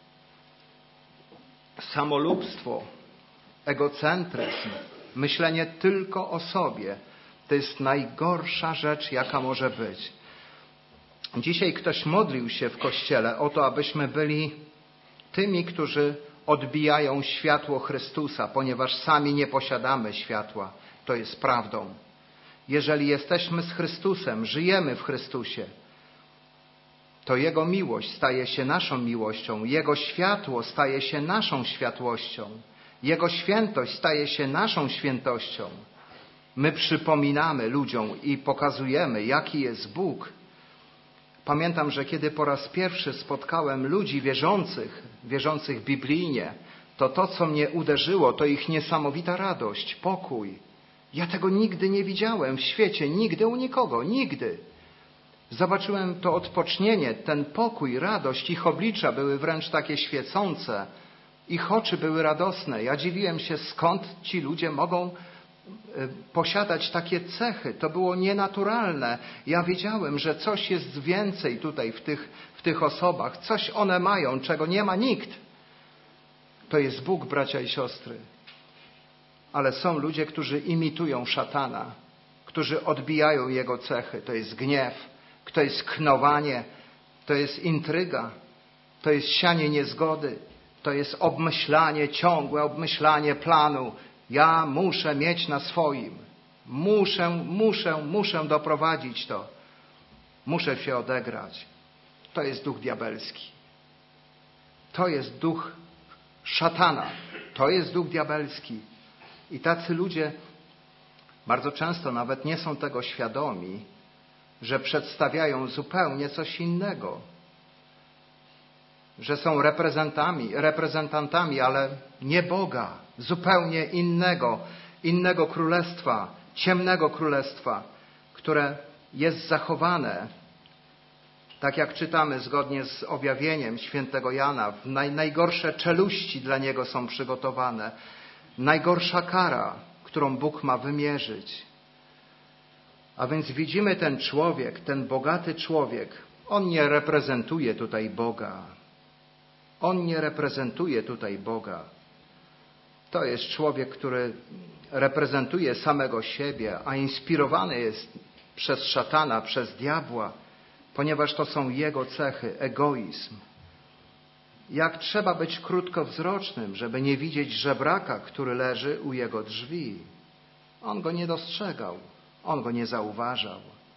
samolubstwo, egocentryzm, myślenie tylko o sobie. To jest najgorsza rzecz, jaka może być. Dzisiaj ktoś modlił się w Kościele o to, abyśmy byli tymi, którzy odbijają światło Chrystusa, ponieważ sami nie posiadamy światła. To jest prawdą. Jeżeli jesteśmy z Chrystusem, żyjemy w Chrystusie, to Jego miłość staje się naszą miłością. Jego światło staje się naszą światłością. Jego świętość staje się naszą świętością. My przypominamy ludziom i pokazujemy, jaki jest Bóg. Pamiętam, że kiedy po raz pierwszy spotkałem ludzi wierzących, wierzących biblijnie, to to, co mnie uderzyło, to ich niesamowita radość, pokój. Ja tego nigdy nie widziałem w świecie, nigdy u nikogo, nigdy. Zobaczyłem to odpocznienie, ten pokój, radość. Ich oblicza były wręcz takie świecące. Ich oczy były radosne. Ja dziwiłem się, skąd ci ludzie mogą posiadać takie cechy. To było nienaturalne. Ja wiedziałem, że coś jest więcej tutaj w tych, w tych osobach. Coś one mają, czego nie ma nikt. To jest Bóg, bracia i siostry. Ale są ludzie, którzy imitują szatana, którzy odbijają jego cechy. To jest gniew, to jest knowanie, to jest intryga, to jest sianie niezgody, to jest obmyślanie, ciągłe obmyślanie planu. Ja muszę mieć na swoim. Muszę, muszę, muszę doprowadzić to. Muszę się odegrać. To jest duch diabelski. To jest duch szatana. To jest duch diabelski. I tacy ludzie bardzo często nawet nie są tego świadomi, że przedstawiają zupełnie coś innego. Że są reprezentantami, reprezentantami, ale nie Boga, zupełnie innego, innego królestwa, ciemnego królestwa, które jest zachowane, tak jak czytamy zgodnie z objawieniem świętego Jana, w naj, najgorsze czeluści dla niego są przygotowane, najgorsza kara, którą Bóg ma wymierzyć. A więc widzimy ten człowiek, ten bogaty człowiek, on nie reprezentuje tutaj Boga. On nie reprezentuje tutaj Boga. To jest człowiek, który reprezentuje samego siebie, a inspirowany jest przez szatana, przez diabła, ponieważ to są jego cechy, egoizm. Jak trzeba być krótkowzrocznym, żeby nie widzieć żebraka, który leży u jego drzwi. On go nie dostrzegał, on go nie zauważał.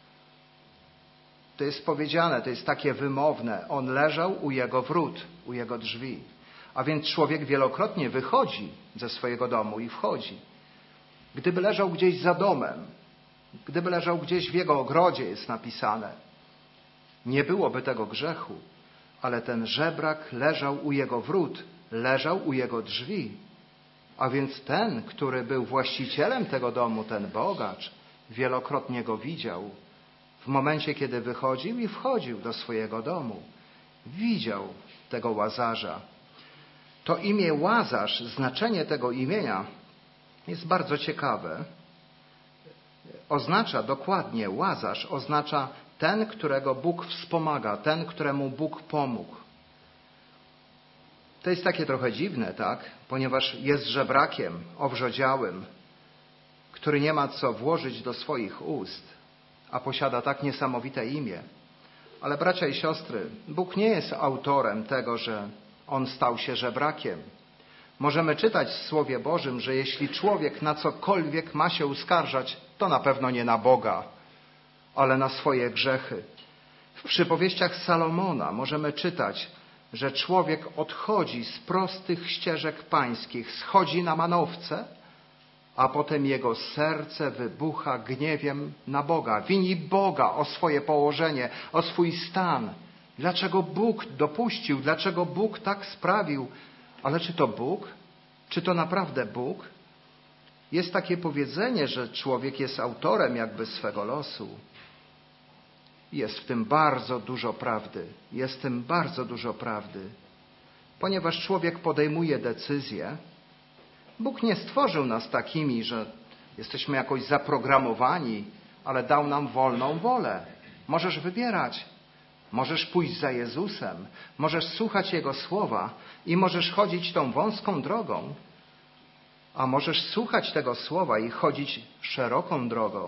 To jest powiedziane, to jest takie wymowne. On leżał u jego wrót, u jego drzwi. A więc człowiek wielokrotnie wychodzi ze swojego domu i wchodzi. Gdyby leżał gdzieś za domem, gdyby leżał gdzieś w jego ogrodzie, jest napisane, nie byłoby tego grzechu, ale ten żebrak leżał u jego wrót, leżał u jego drzwi. A więc ten, który był właścicielem tego domu, ten bogacz, wielokrotnie go widział. W momencie, kiedy wychodził i wchodził do swojego domu, widział tego Łazarza. To imię Łazarz, znaczenie tego imienia jest bardzo ciekawe. Oznacza dokładnie, Łazarz oznacza ten, którego Bóg wspomaga, ten, któremu Bóg pomógł. To jest takie trochę dziwne, tak? Ponieważ jest żebrakiem, owrzodziałym, który nie ma co włożyć do swoich ust, a posiada tak niesamowite imię. Ale bracia i siostry, Bóg nie jest autorem tego, że on stał się żebrakiem. Możemy czytać w Słowie Bożym, że jeśli człowiek na cokolwiek ma się uskarżać, to na pewno nie na Boga, ale na swoje grzechy. W przypowieściach Salomona możemy czytać, że człowiek odchodzi z prostych ścieżek pańskich, schodzi na manowce, a potem jego serce wybucha gniewem na Boga. Wini Boga o swoje położenie, o swój stan. Dlaczego Bóg dopuścił? Dlaczego Bóg tak sprawił? Ale czy to Bóg? Czy to naprawdę Bóg? Jest takie powiedzenie, że człowiek jest autorem jakby swego losu. Jest w tym bardzo dużo prawdy. Jest w tym bardzo dużo prawdy. Ponieważ człowiek podejmuje decyzje, Bóg nie stworzył nas takimi, że jesteśmy jakoś zaprogramowani, ale dał nam wolną wolę. Możesz wybierać. Możesz pójść za Jezusem. Możesz słuchać Jego słowa i możesz chodzić tą wąską drogą. A możesz słuchać tego słowa i chodzić szeroką drogą.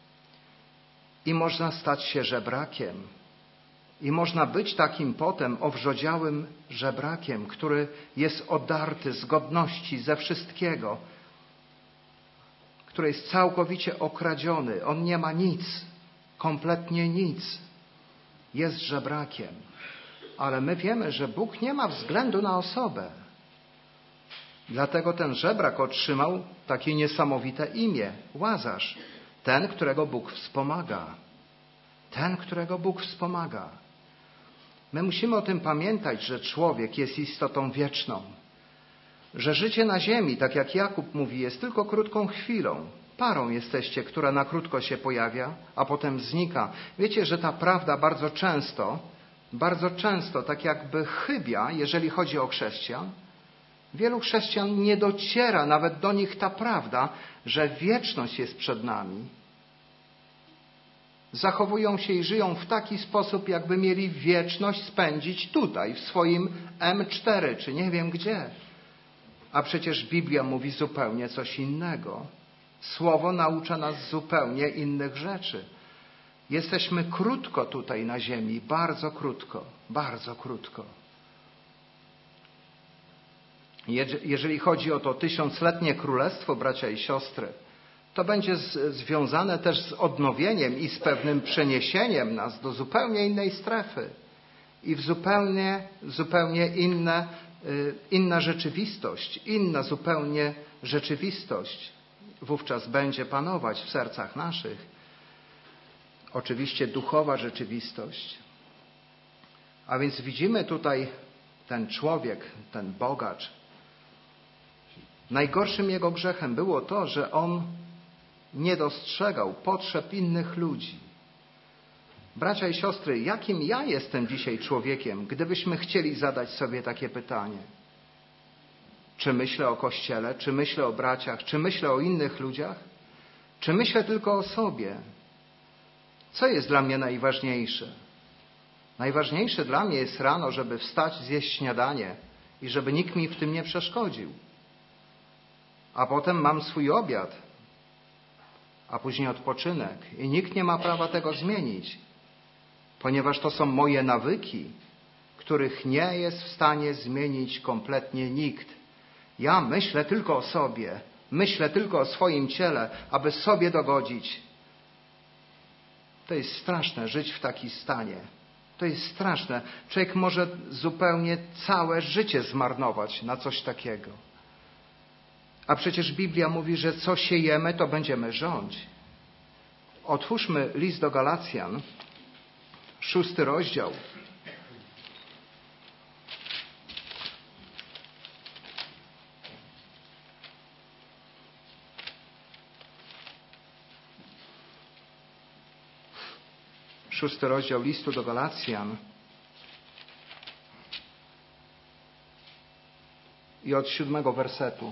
I można stać się żebrakiem. I można być takim potem owrzodziałym żebrakiem, który jest odarty z godności, ze wszystkiego, który jest całkowicie okradziony. On nie ma nic, kompletnie nic. Jest żebrakiem. Ale my wiemy, że Bóg nie ma względu na osobę. Dlatego ten żebrak otrzymał takie niesamowite imię, Łazarz. Ten, którego Bóg wspomaga. Ten, którego Bóg wspomaga. My musimy o tym pamiętać, że człowiek jest istotą wieczną. Że życie na ziemi, tak jak Jakub mówi, jest tylko krótką chwilą. Parą jesteście, która na krótko się pojawia, a potem znika. Wiecie, że ta prawda bardzo często, bardzo często tak jakby chybia, jeżeli chodzi o chrześcijan. Wielu chrześcijan nie dociera nawet do nich ta prawda, że wieczność jest przed nami. Zachowują się i żyją w taki sposób, jakby mieli wieczność spędzić tutaj, w swoim M cztery, czy nie wiem gdzie. A przecież Biblia mówi zupełnie coś innego. Słowo naucza nas zupełnie innych rzeczy. Jesteśmy krótko tutaj na ziemi, bardzo krótko, bardzo krótko. Jeżeli chodzi o to tysiącletnie królestwo, bracia i siostry, to będzie z, związane też z odnowieniem i z pewnym przeniesieniem nas do zupełnie innej strefy i w zupełnie, zupełnie inne, y, inna rzeczywistość, inna zupełnie rzeczywistość wówczas będzie panować w sercach naszych. oczywiście duchowa rzeczywistość. A więc widzimy tutaj ten człowiek, ten bogacz. Najgorszym jego grzechem było to, że on nie dostrzegał potrzeb innych ludzi. Bracia i siostry, jakim ja jestem dzisiaj człowiekiem, gdybyśmy chcieli zadać sobie takie pytanie? Czy myślę o Kościele, czy myślę o braciach, czy myślę o innych ludziach? Czy myślę tylko o sobie? Co jest dla mnie najważniejsze? Najważniejsze dla mnie jest rano, żeby wstać, zjeść śniadanie i żeby nikt mi w tym nie przeszkodził. A potem mam swój obiad, a później odpoczynek i nikt nie ma prawa tego zmienić, ponieważ to są moje nawyki, których nie jest w stanie zmienić kompletnie nikt. Ja myślę tylko o sobie, myślę tylko o swoim ciele, aby sobie dogodzić. To jest straszne, żyć w takim stanie. To jest straszne. Człowiek może zupełnie całe życie zmarnować na coś takiego. A przecież Biblia mówi, że co siejemy, to będziemy żąć. Otwórzmy list do Galacjan, szósty rozdział. Szósty rozdział listu do Galacjan i od siódmego wersetu.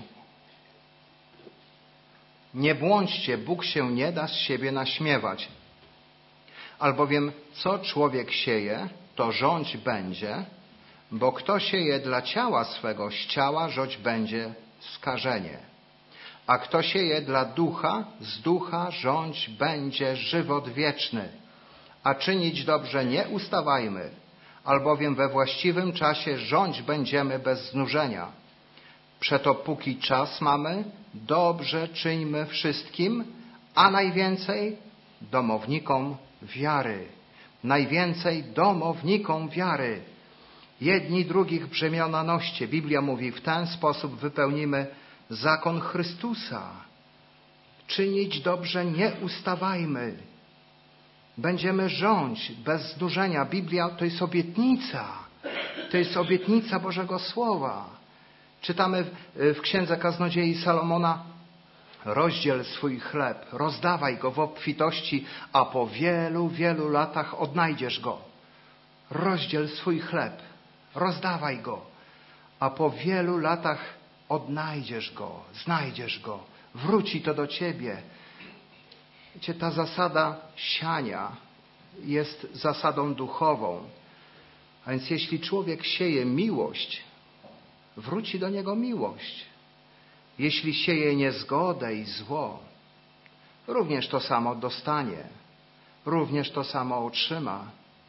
Nie błądźcie, Bóg się nie da z siebie naśmiewać. Albowiem co człowiek sieje, to żądź będzie, bo kto sieje dla ciała swego, z ciała żądź będzie skażenie. A kto sieje dla ducha, z ducha żądź będzie żywot wieczny. A czynić dobrze nie ustawajmy, albowiem we właściwym czasie rządź będziemy bez znużenia. Przeto póki czas mamy, dobrze czyńmy wszystkim, a najwięcej domownikom wiary. Najwięcej domownikom wiary. Jedni drugich brzemiona noście. Biblia mówi, w ten sposób wypełnimy zakon Chrystusa. Czynić dobrze nie ustawajmy. Będziemy rządź bez znużenia. Biblia to jest obietnica. To jest obietnica Bożego Słowa. Czytamy w Księdze Kaznodziei Salomona: rozdziel swój chleb, rozdawaj go w obfitości, a po wielu, wielu latach odnajdziesz go. Rozdziel swój chleb, rozdawaj go, a po wielu latach odnajdziesz go, znajdziesz go, wróci to do ciebie. Wiecie, ta zasada siania jest zasadą duchową. A więc jeśli człowiek sieje miłość, wróci do niego miłość. Jeśli sieje niezgodę i zło, również to samo dostanie. Również to samo otrzyma.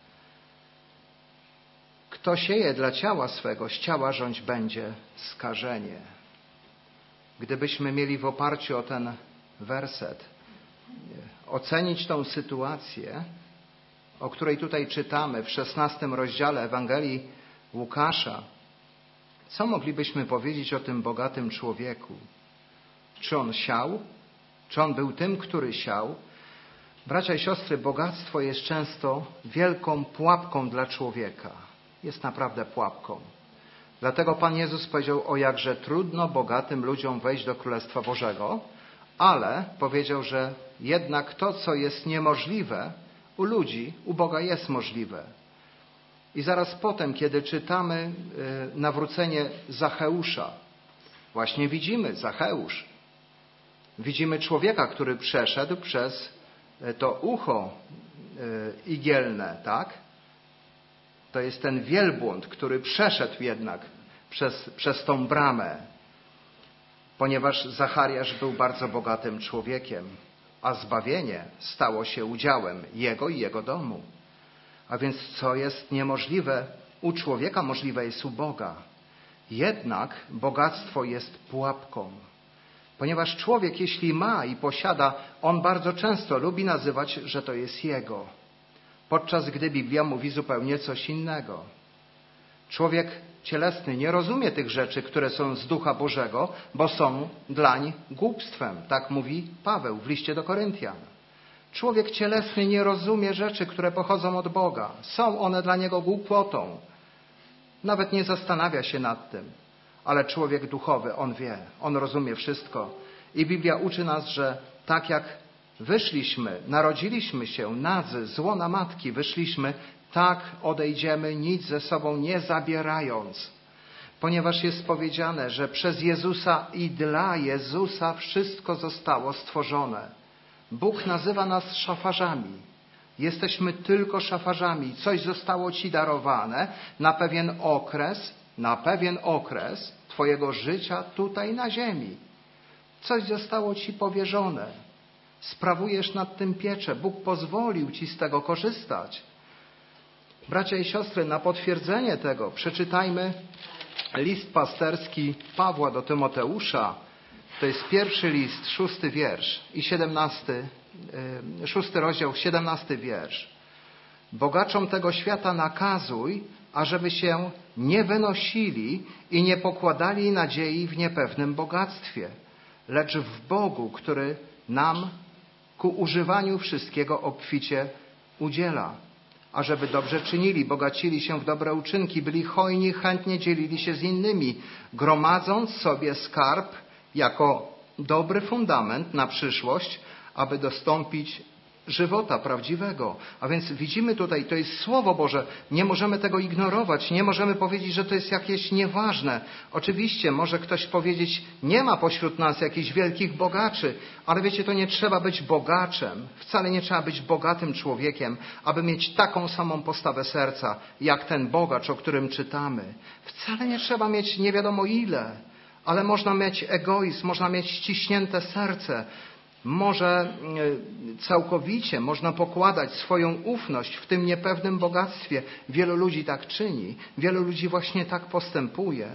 Kto sieje dla ciała swego, z ciała rządź będzie skażenie. Gdybyśmy mieli w oparciu o ten werset ocenić tą sytuację, o której tutaj czytamy w szesnastym rozdziale Ewangelii Łukasza, co moglibyśmy powiedzieć o tym bogatym człowieku? Czy on siał? Czy on był tym, który siał? Bracia i siostry, bogactwo jest często wielką pułapką dla człowieka. Jest naprawdę pułapką. Dlatego Pan Jezus powiedział, o jakże trudno bogatym ludziom wejść do Królestwa Bożego, ale powiedział, że jednak to, co jest niemożliwe u ludzi, u Boga jest możliwe. I zaraz potem, kiedy czytamy nawrócenie Zacheusza, właśnie widzimy Zacheusz. Widzimy człowieka, który przeszedł przez to ucho igielne, tak? To jest ten wielbłąd, który przeszedł jednak przez, przez tą bramę, ponieważ Zachariasz był bardzo bogatym człowiekiem, a zbawienie stało się udziałem jego i jego domu. A więc co jest niemożliwe u człowieka, możliwe jest u Boga. Jednak bogactwo jest pułapką. Ponieważ człowiek, jeśli ma i posiada, on bardzo często lubi nazywać, że to jest jego. Podczas gdy Biblia mówi zupełnie coś innego. Człowiek cielesny nie rozumie tych rzeczy, które są z Ducha Bożego, bo są dlań głupstwem. Tak mówi Paweł w liście do Koryntian. Człowiek cielesny nie rozumie rzeczy, które pochodzą od Boga. Są one dla niego głupotą. Nawet nie zastanawia się nad tym. Ale człowiek duchowy, on wie, on rozumie wszystko. I Biblia uczy nas, że tak jak wyszliśmy, narodziliśmy się nadzy, z łona matki, wyszliśmy, tak odejdziemy, nic ze sobą nie zabierając. Ponieważ jest powiedziane, że przez Jezusa i dla Jezusa wszystko zostało stworzone. Bóg nazywa nas szafarzami. Jesteśmy tylko szafarzami. Coś zostało Ci darowane na pewien okres, na pewien okres Twojego życia tutaj na ziemi. Coś zostało Ci powierzone. Sprawujesz nad tym pieczę. Bóg pozwolił Ci z tego korzystać. Bracia i siostry, na potwierdzenie tego przeczytajmy list pasterski Pawła do Tymoteusza. To jest pierwszy list, szósty wiersz i siedemnasty, szósty rozdział, siedemnasty wiersz. Bogaczom tego świata nakazuj, ażeby się nie wynosili i nie pokładali nadziei w niepewnym bogactwie, lecz w Bogu, który nam ku używaniu wszystkiego obficie udziela. Ażeby dobrze czynili, bogacili się w dobre uczynki, byli hojni, chętnie dzielili się z innymi, gromadząc sobie skarb jako dobry fundament na przyszłość, aby dostąpić żywota prawdziwego. A więc widzimy tutaj, to jest Słowo Boże, nie możemy tego ignorować, nie możemy powiedzieć, że to jest jakieś nieważne. Oczywiście może ktoś powiedzieć, nie ma pośród nas jakichś wielkich bogaczy, ale wiecie, to nie trzeba być bogaczem, wcale nie trzeba być bogatym człowiekiem, aby mieć taką samą postawę serca, jak ten bogacz, o którym czytamy. Wcale nie trzeba mieć nie wiadomo ile, ale można mieć egoizm, można mieć ściśnięte serce. Może całkowicie można pokładać swoją ufność w tym niepewnym bogactwie. Wielu ludzi tak czyni. Wielu ludzi właśnie tak postępuje.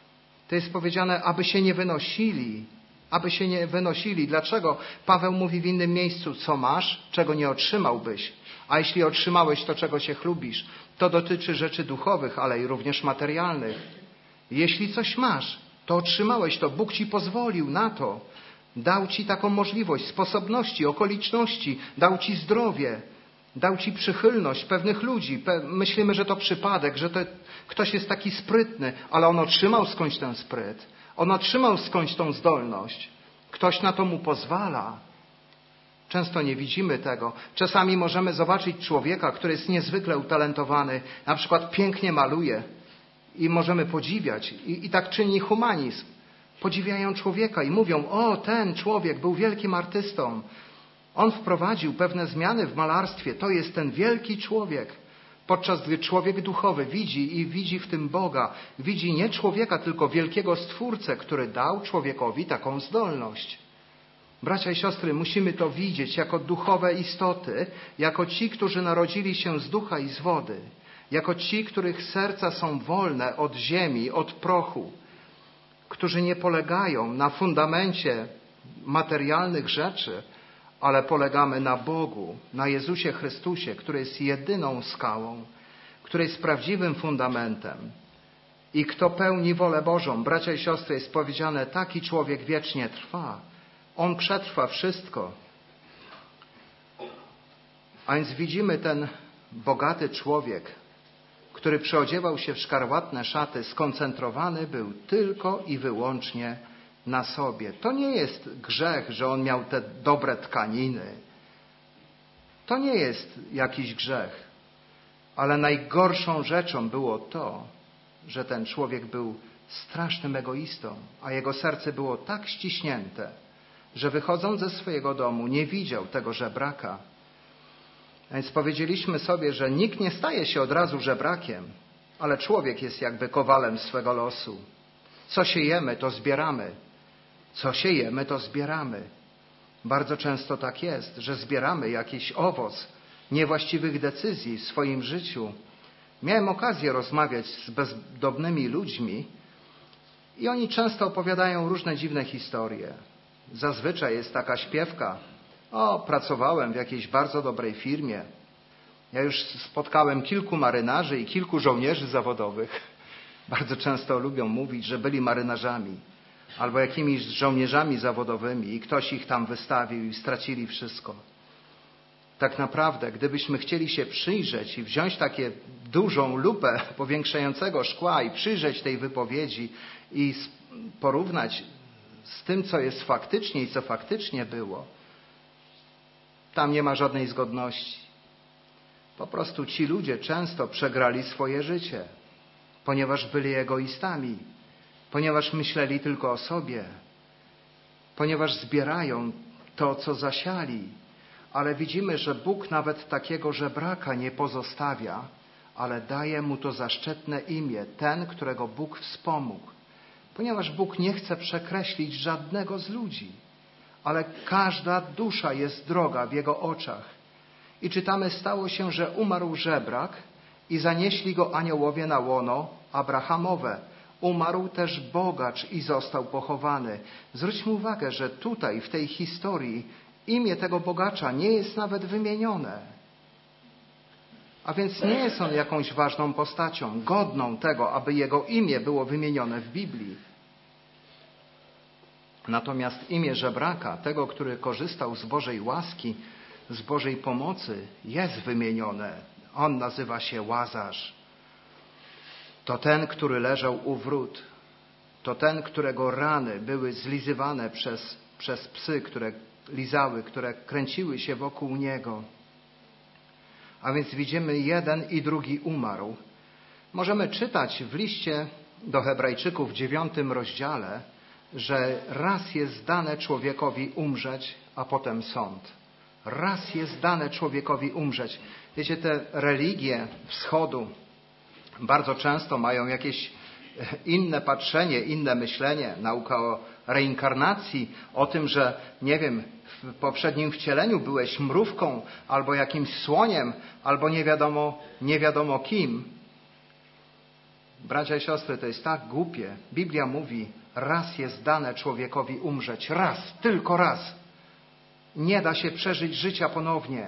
To jest powiedziane, aby się nie wynosili. Aby się nie wynosili. Dlaczego? Paweł mówi w innym miejscu, co masz, czego nie otrzymałbyś. A jeśli otrzymałeś to, czego się chlubisz, to dotyczy rzeczy duchowych, ale i również materialnych. Jeśli coś masz, to otrzymałeś to. Bóg Ci pozwolił na to. Dał Ci taką możliwość, sposobności, okoliczności, dał Ci zdrowie, dał Ci przychylność pewnych ludzi. Myślimy, że to przypadek, że to ktoś jest taki sprytny, ale on otrzymał skądś ten spryt. On otrzymał skądś tą zdolność. Ktoś na to mu pozwala. Często nie widzimy tego. Czasami możemy zobaczyć człowieka, który jest niezwykle utalentowany, na przykład pięknie maluje i możemy podziwiać. I, i tak czyni humanizm. Podziwiają człowieka i mówią, o, ten człowiek był wielkim artystą. On wprowadził pewne zmiany w malarstwie. To jest ten wielki człowiek. Podczas gdy człowiek duchowy widzi i widzi w tym Boga. Widzi nie człowieka, tylko wielkiego Stwórcę, który dał człowiekowi taką zdolność. Bracia i siostry, musimy to widzieć jako duchowe istoty, jako ci, którzy narodzili się z ducha i z wody. Jako ci, których serca są wolne od ziemi, od prochu. Którzy nie polegają na fundamencie materialnych rzeczy, ale polegamy na Bogu, na Jezusie Chrystusie, który jest jedyną skałą, który jest prawdziwym fundamentem. I kto pełni wolę Bożą, bracia i siostry, jest powiedziane, taki człowiek wiecznie trwa. On przetrwa wszystko. A więc widzimy ten bogaty człowiek, który przyodziewał się w szkarłatne szaty, skoncentrowany był tylko i wyłącznie na sobie. To nie jest grzech, że on miał te dobre tkaniny. To nie jest jakiś grzech. Ale najgorszą rzeczą było to, że ten człowiek był strasznym egoistą, a jego serce było tak ściśnięte, że wychodząc ze swojego domu nie widział tego żebraka. A więc powiedzieliśmy sobie, że nikt nie staje się od razu żebrakiem, ale człowiek jest jakby kowalem swego losu. Co siejemy, to zbieramy. Co siejemy, to zbieramy. Bardzo często tak jest, że zbieramy jakiś owoc niewłaściwych decyzji w swoim życiu. Miałem okazję rozmawiać z bezdomnymi ludźmi i oni często opowiadają różne dziwne historie. Zazwyczaj jest taka śpiewka. O, pracowałem w jakiejś bardzo dobrej firmie. Ja już spotkałem kilku marynarzy i kilku żołnierzy zawodowych. Bardzo często lubią mówić, że byli marynarzami albo jakimiś żołnierzami zawodowymi i ktoś ich tam wystawił i stracili wszystko. tak naprawdę, gdybyśmy chcieli się przyjrzeć i wziąć takie dużą lupę powiększającego szkła i przyjrzeć tej wypowiedzi i porównać z tym, co jest faktycznie i co faktycznie było, tam nie ma żadnej zgodności. Po prostu ci ludzie często przegrali swoje życie, ponieważ byli egoistami, ponieważ myśleli tylko o sobie, ponieważ zbierają to, co zasiali. Ale widzimy, że Bóg nawet takiego żebraka nie pozostawia, ale daje mu to zaszczytne imię, ten, którego Bóg wspomógł. Ponieważ Bóg nie chce przekreślić żadnego z ludzi, ale każda dusza jest droga w Jego oczach. I czytamy, stało się, że umarł żebrak i zanieśli go aniołowie na łono Abrahamowe. Umarł też bogacz i został pochowany. Zwróćmy uwagę, że tutaj w tej historii imię tego bogacza nie jest nawet wymienione. A więc nie jest on jakąś ważną postacią, godną tego, aby jego imię było wymienione w Biblii. Natomiast imię żebraka, tego, który korzystał z Bożej łaski, z Bożej pomocy, jest wymienione. On nazywa się Łazarz. To ten, który leżał u wrót. To ten, którego rany były zlizywane przez, przez psy, które lizały, które kręciły się wokół niego. A więc widzimy, jeden i drugi umarł. Możemy czytać w liście do Hebrajczyków w dziewiątym rozdziale, że raz jest dane człowiekowi umrzeć, a potem sąd. Raz jest dane człowiekowi umrzeć. Wiecie, te religie wschodu bardzo często mają jakieś inne patrzenie, inne myślenie. Nauka o reinkarnacji, o tym, że nie wiem, w poprzednim wcieleniu byłeś mrówką, albo jakimś słoniem, albo nie wiadomo, nie wiadomo kim. Bracia i siostry, to jest tak głupie. Biblia mówi, raz jest dane człowiekowi umrzeć. Raz, tylko raz. Nie da się przeżyć życia ponownie.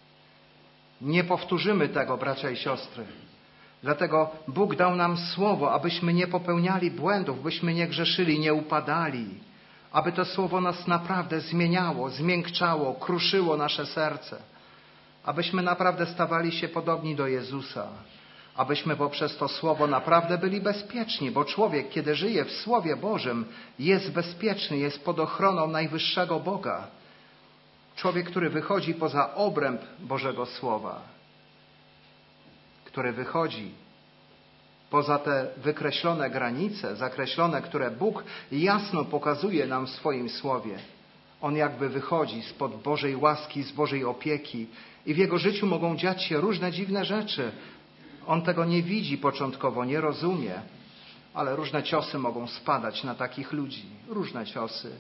Nie powtórzymy tego, bracia i siostry. Dlatego Bóg dał nam słowo, abyśmy nie popełniali błędów, byśmy nie grzeszyli, nie upadali. Aby to słowo nas naprawdę zmieniało, zmiękczało, kruszyło nasze serce. Abyśmy naprawdę stawali się podobni do Jezusa. Abyśmy poprzez to słowo naprawdę byli bezpieczni, bo człowiek, kiedy żyje w Słowie Bożym, jest bezpieczny, jest pod ochroną najwyższego Boga. Człowiek, który wychodzi poza obręb Bożego Słowa, który wychodzi poza te wykreślone granice, zakreślone, które Bóg jasno pokazuje nam w swoim Słowie. On jakby wychodzi spod Bożej łaski, z Bożej opieki i w jego życiu mogą dziać się różne dziwne rzeczy. On tego nie widzi początkowo, nie rozumie, ale różne ciosy mogą spadać na takich ludzi. Różne ciosy.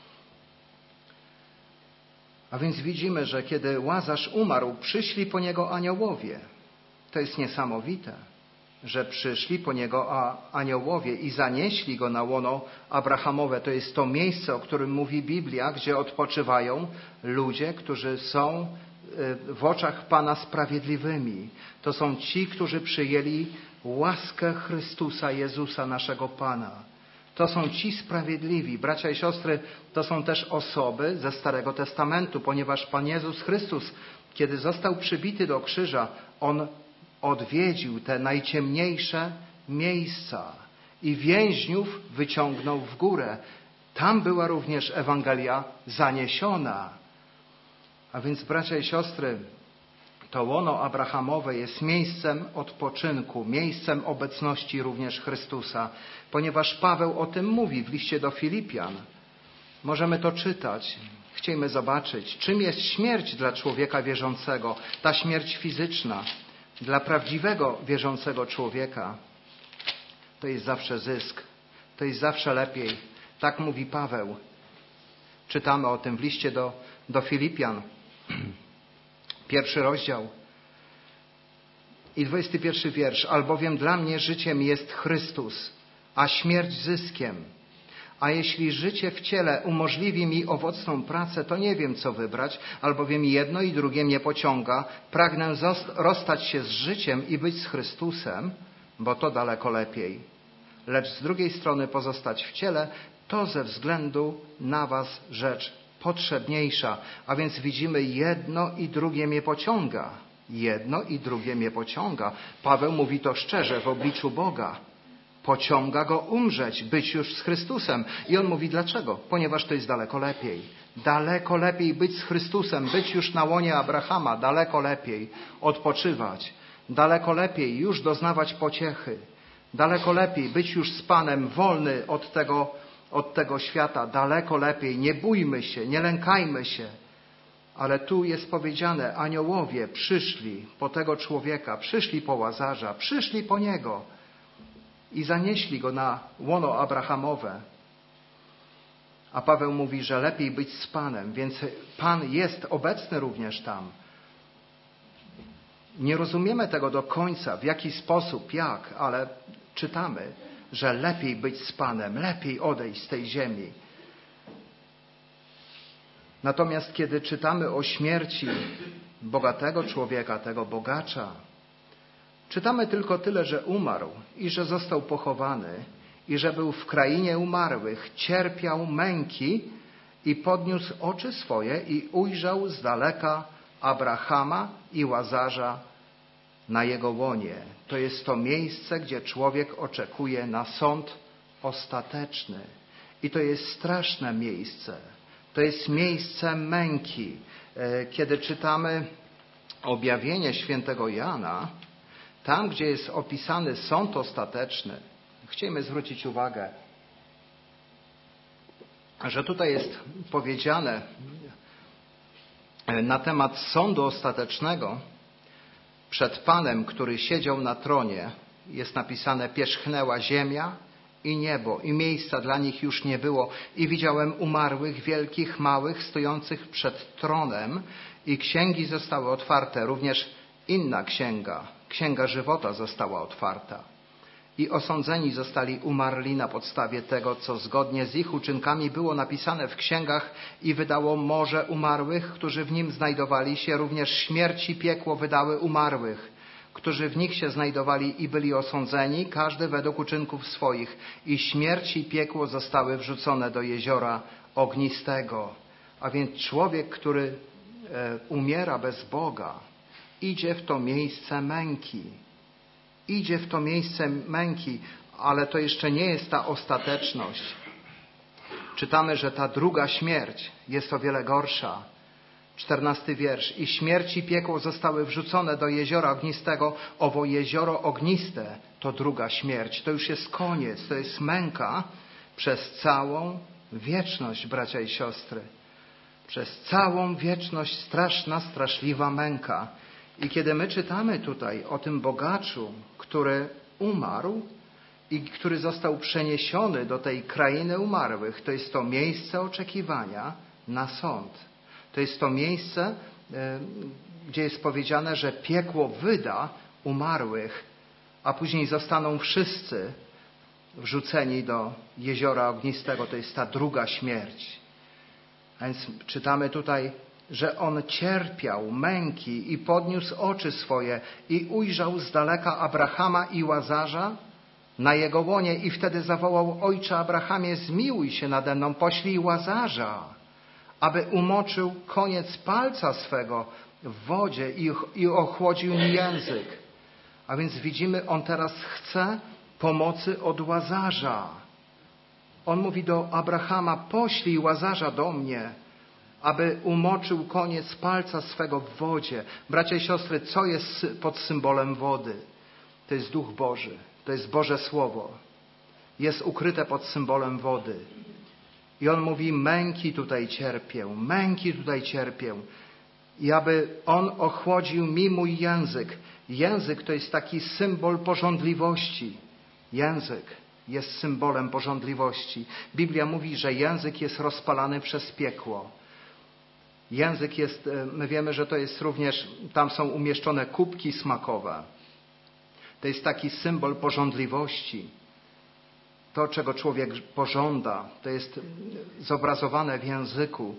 A więc widzimy, że kiedy Łazarz umarł, przyszli po niego aniołowie. To jest niesamowite, że przyszli po niego aniołowie i zanieśli go na łono Abrahamowe. To jest to miejsce, o którym mówi Biblia, gdzie odpoczywają ludzie, którzy są w oczach Pana sprawiedliwymi. To są ci, którzy przyjęli łaskę Chrystusa, Jezusa, naszego Pana. To są ci sprawiedliwi. Bracia i siostry, to są też osoby ze Starego Testamentu, ponieważ Pan Jezus Chrystus, kiedy został przybity do krzyża, On odwiedził te najciemniejsze miejsca i więźniów wyciągnął w górę. Tam była również Ewangelia zaniesiona. A więc, bracia i siostry, to łono Abrahamowe jest miejscem odpoczynku, miejscem obecności również Chrystusa, ponieważ Paweł o tym mówi w liście do Filipian. Możemy to czytać. Chciejmy zobaczyć, czym jest śmierć dla człowieka wierzącego, ta śmierć fizyczna. Dla prawdziwego wierzącego człowieka to jest zawsze zysk, to jest zawsze lepiej. Tak mówi Paweł. Czytamy o tym w liście do, do Filipian. Pierwszy rozdział i dwudziesty pierwszy wiersz. Albowiem dla mnie życiem jest Chrystus, a śmierć zyskiem. A jeśli życie w ciele umożliwi mi owocną pracę, to nie wiem, co wybrać, albowiem jedno i drugie mnie pociąga. Pragnę rozstać się z życiem i być z Chrystusem, bo to daleko lepiej. Lecz z drugiej strony pozostać w ciele, to ze względu na was rzecz potrzebniejsza. A więc widzimy, jedno i drugie mnie pociąga. Jedno i drugie mnie pociąga. Paweł mówi to szczerze w obliczu Boga. Pociąga go umrzeć, być już z Chrystusem. I on mówi dlaczego? Ponieważ to jest daleko lepiej. Daleko lepiej być z Chrystusem, być już na łonie Abrahama. Daleko lepiej odpoczywać. Daleko lepiej już doznawać pociechy. Daleko lepiej być już z Panem, wolny od tego, od tego świata. Daleko lepiej. Nie bójmy się, nie lękajmy się. Ale tu jest powiedziane, aniołowie przyszli po tego człowieka, przyszli po Łazarza, przyszli po niego i zanieśli go na łono Abrahamowe. A Paweł mówi, że lepiej być z Panem, więc Pan jest obecny również tam. Nie rozumiemy tego do końca, w jaki sposób, jak, ale czytamy, że lepiej być z Panem, lepiej odejść z tej ziemi. Natomiast kiedy czytamy o śmierci bogatego człowieka, tego bogacza, czytamy tylko tyle, że umarł i że został pochowany i że był w krainie umarłych, cierpiał męki i podniósł oczy swoje i ujrzał z daleka Abrahama i Łazarza na jego łonie. To jest to miejsce, gdzie człowiek oczekuje na sąd ostateczny. I to jest straszne miejsce. To jest miejsce męki. Kiedy czytamy objawienie świętego Jana, tam, gdzie jest opisany sąd ostateczny, chcielibyśmy zwrócić uwagę, że tutaj jest powiedziane na temat sądu ostatecznego przed Panem, który siedział na tronie, jest napisane: pierzchnęła ziemia i niebo, i miejsca dla nich już nie było. I widziałem umarłych, wielkich, małych, stojących przed tronem, i księgi zostały otwarte. Również inna księga, księga żywota, została otwarta. I osądzeni zostali umarli na podstawie tego, co zgodnie z ich uczynkami było napisane w księgach, i wydało morze umarłych, którzy w nim znajdowali się. Również śmierć i piekło wydały umarłych, którzy w nich się znajdowali i byli osądzeni, każdy według uczynków swoich. I śmierć i piekło zostały wrzucone do jeziora ognistego. A więc człowiek, który e, umiera bez Boga, idzie w to miejsce męki. Idzie w to miejsce męki, ale to jeszcze nie jest ta ostateczność. Czytamy, że ta druga śmierć jest o wiele gorsza. Czternasty wiersz. I śmierć i piekło zostały wrzucone do jeziora ognistego. Owo jezioro ogniste to druga śmierć. To już jest koniec. To jest męka przez całą wieczność, bracia i siostry. Przez całą wieczność straszna, straszliwa męka. I kiedy my czytamy tutaj o tym bogaczu, który umarł i który został przeniesiony do tej krainy umarłych, to jest to miejsce oczekiwania na sąd. To jest to miejsce, gdzie jest powiedziane, że piekło wyda umarłych, a później zostaną wszyscy wrzuceni do jeziora ognistego. To jest ta druga śmierć. A więc czytamy tutaj, że on cierpiał męki i podniósł oczy swoje i ujrzał z daleka Abrahama i Łazarza na jego łonie, i wtedy zawołał: Ojcze Abrahamie, zmiłuj się nade mną, poślij Łazarza, aby umoczył koniec palca swego w wodzie i, i ochłodził mi język. A więc widzimy, on teraz chce pomocy od Łazarza. On mówi do Abrahama: poślij Łazarza do mnie, aby umoczył koniec palca swego w wodzie. Bracia i siostry, co jest pod symbolem wody? To jest Duch Boży, to jest Boże Słowo. Jest ukryte pod symbolem wody. I on mówi: męki tutaj cierpię, męki tutaj cierpię. I aby on ochłodził mi mój język. Język to jest taki symbol pożądliwości. Język jest symbolem pożądliwości. Biblia mówi, że język jest rozpalany przez piekło. Język jest, my wiemy, że to jest również, tam są umieszczone kubki smakowe. To jest taki symbol pożądliwości. To, czego człowiek pożąda, to jest zobrazowane w języku.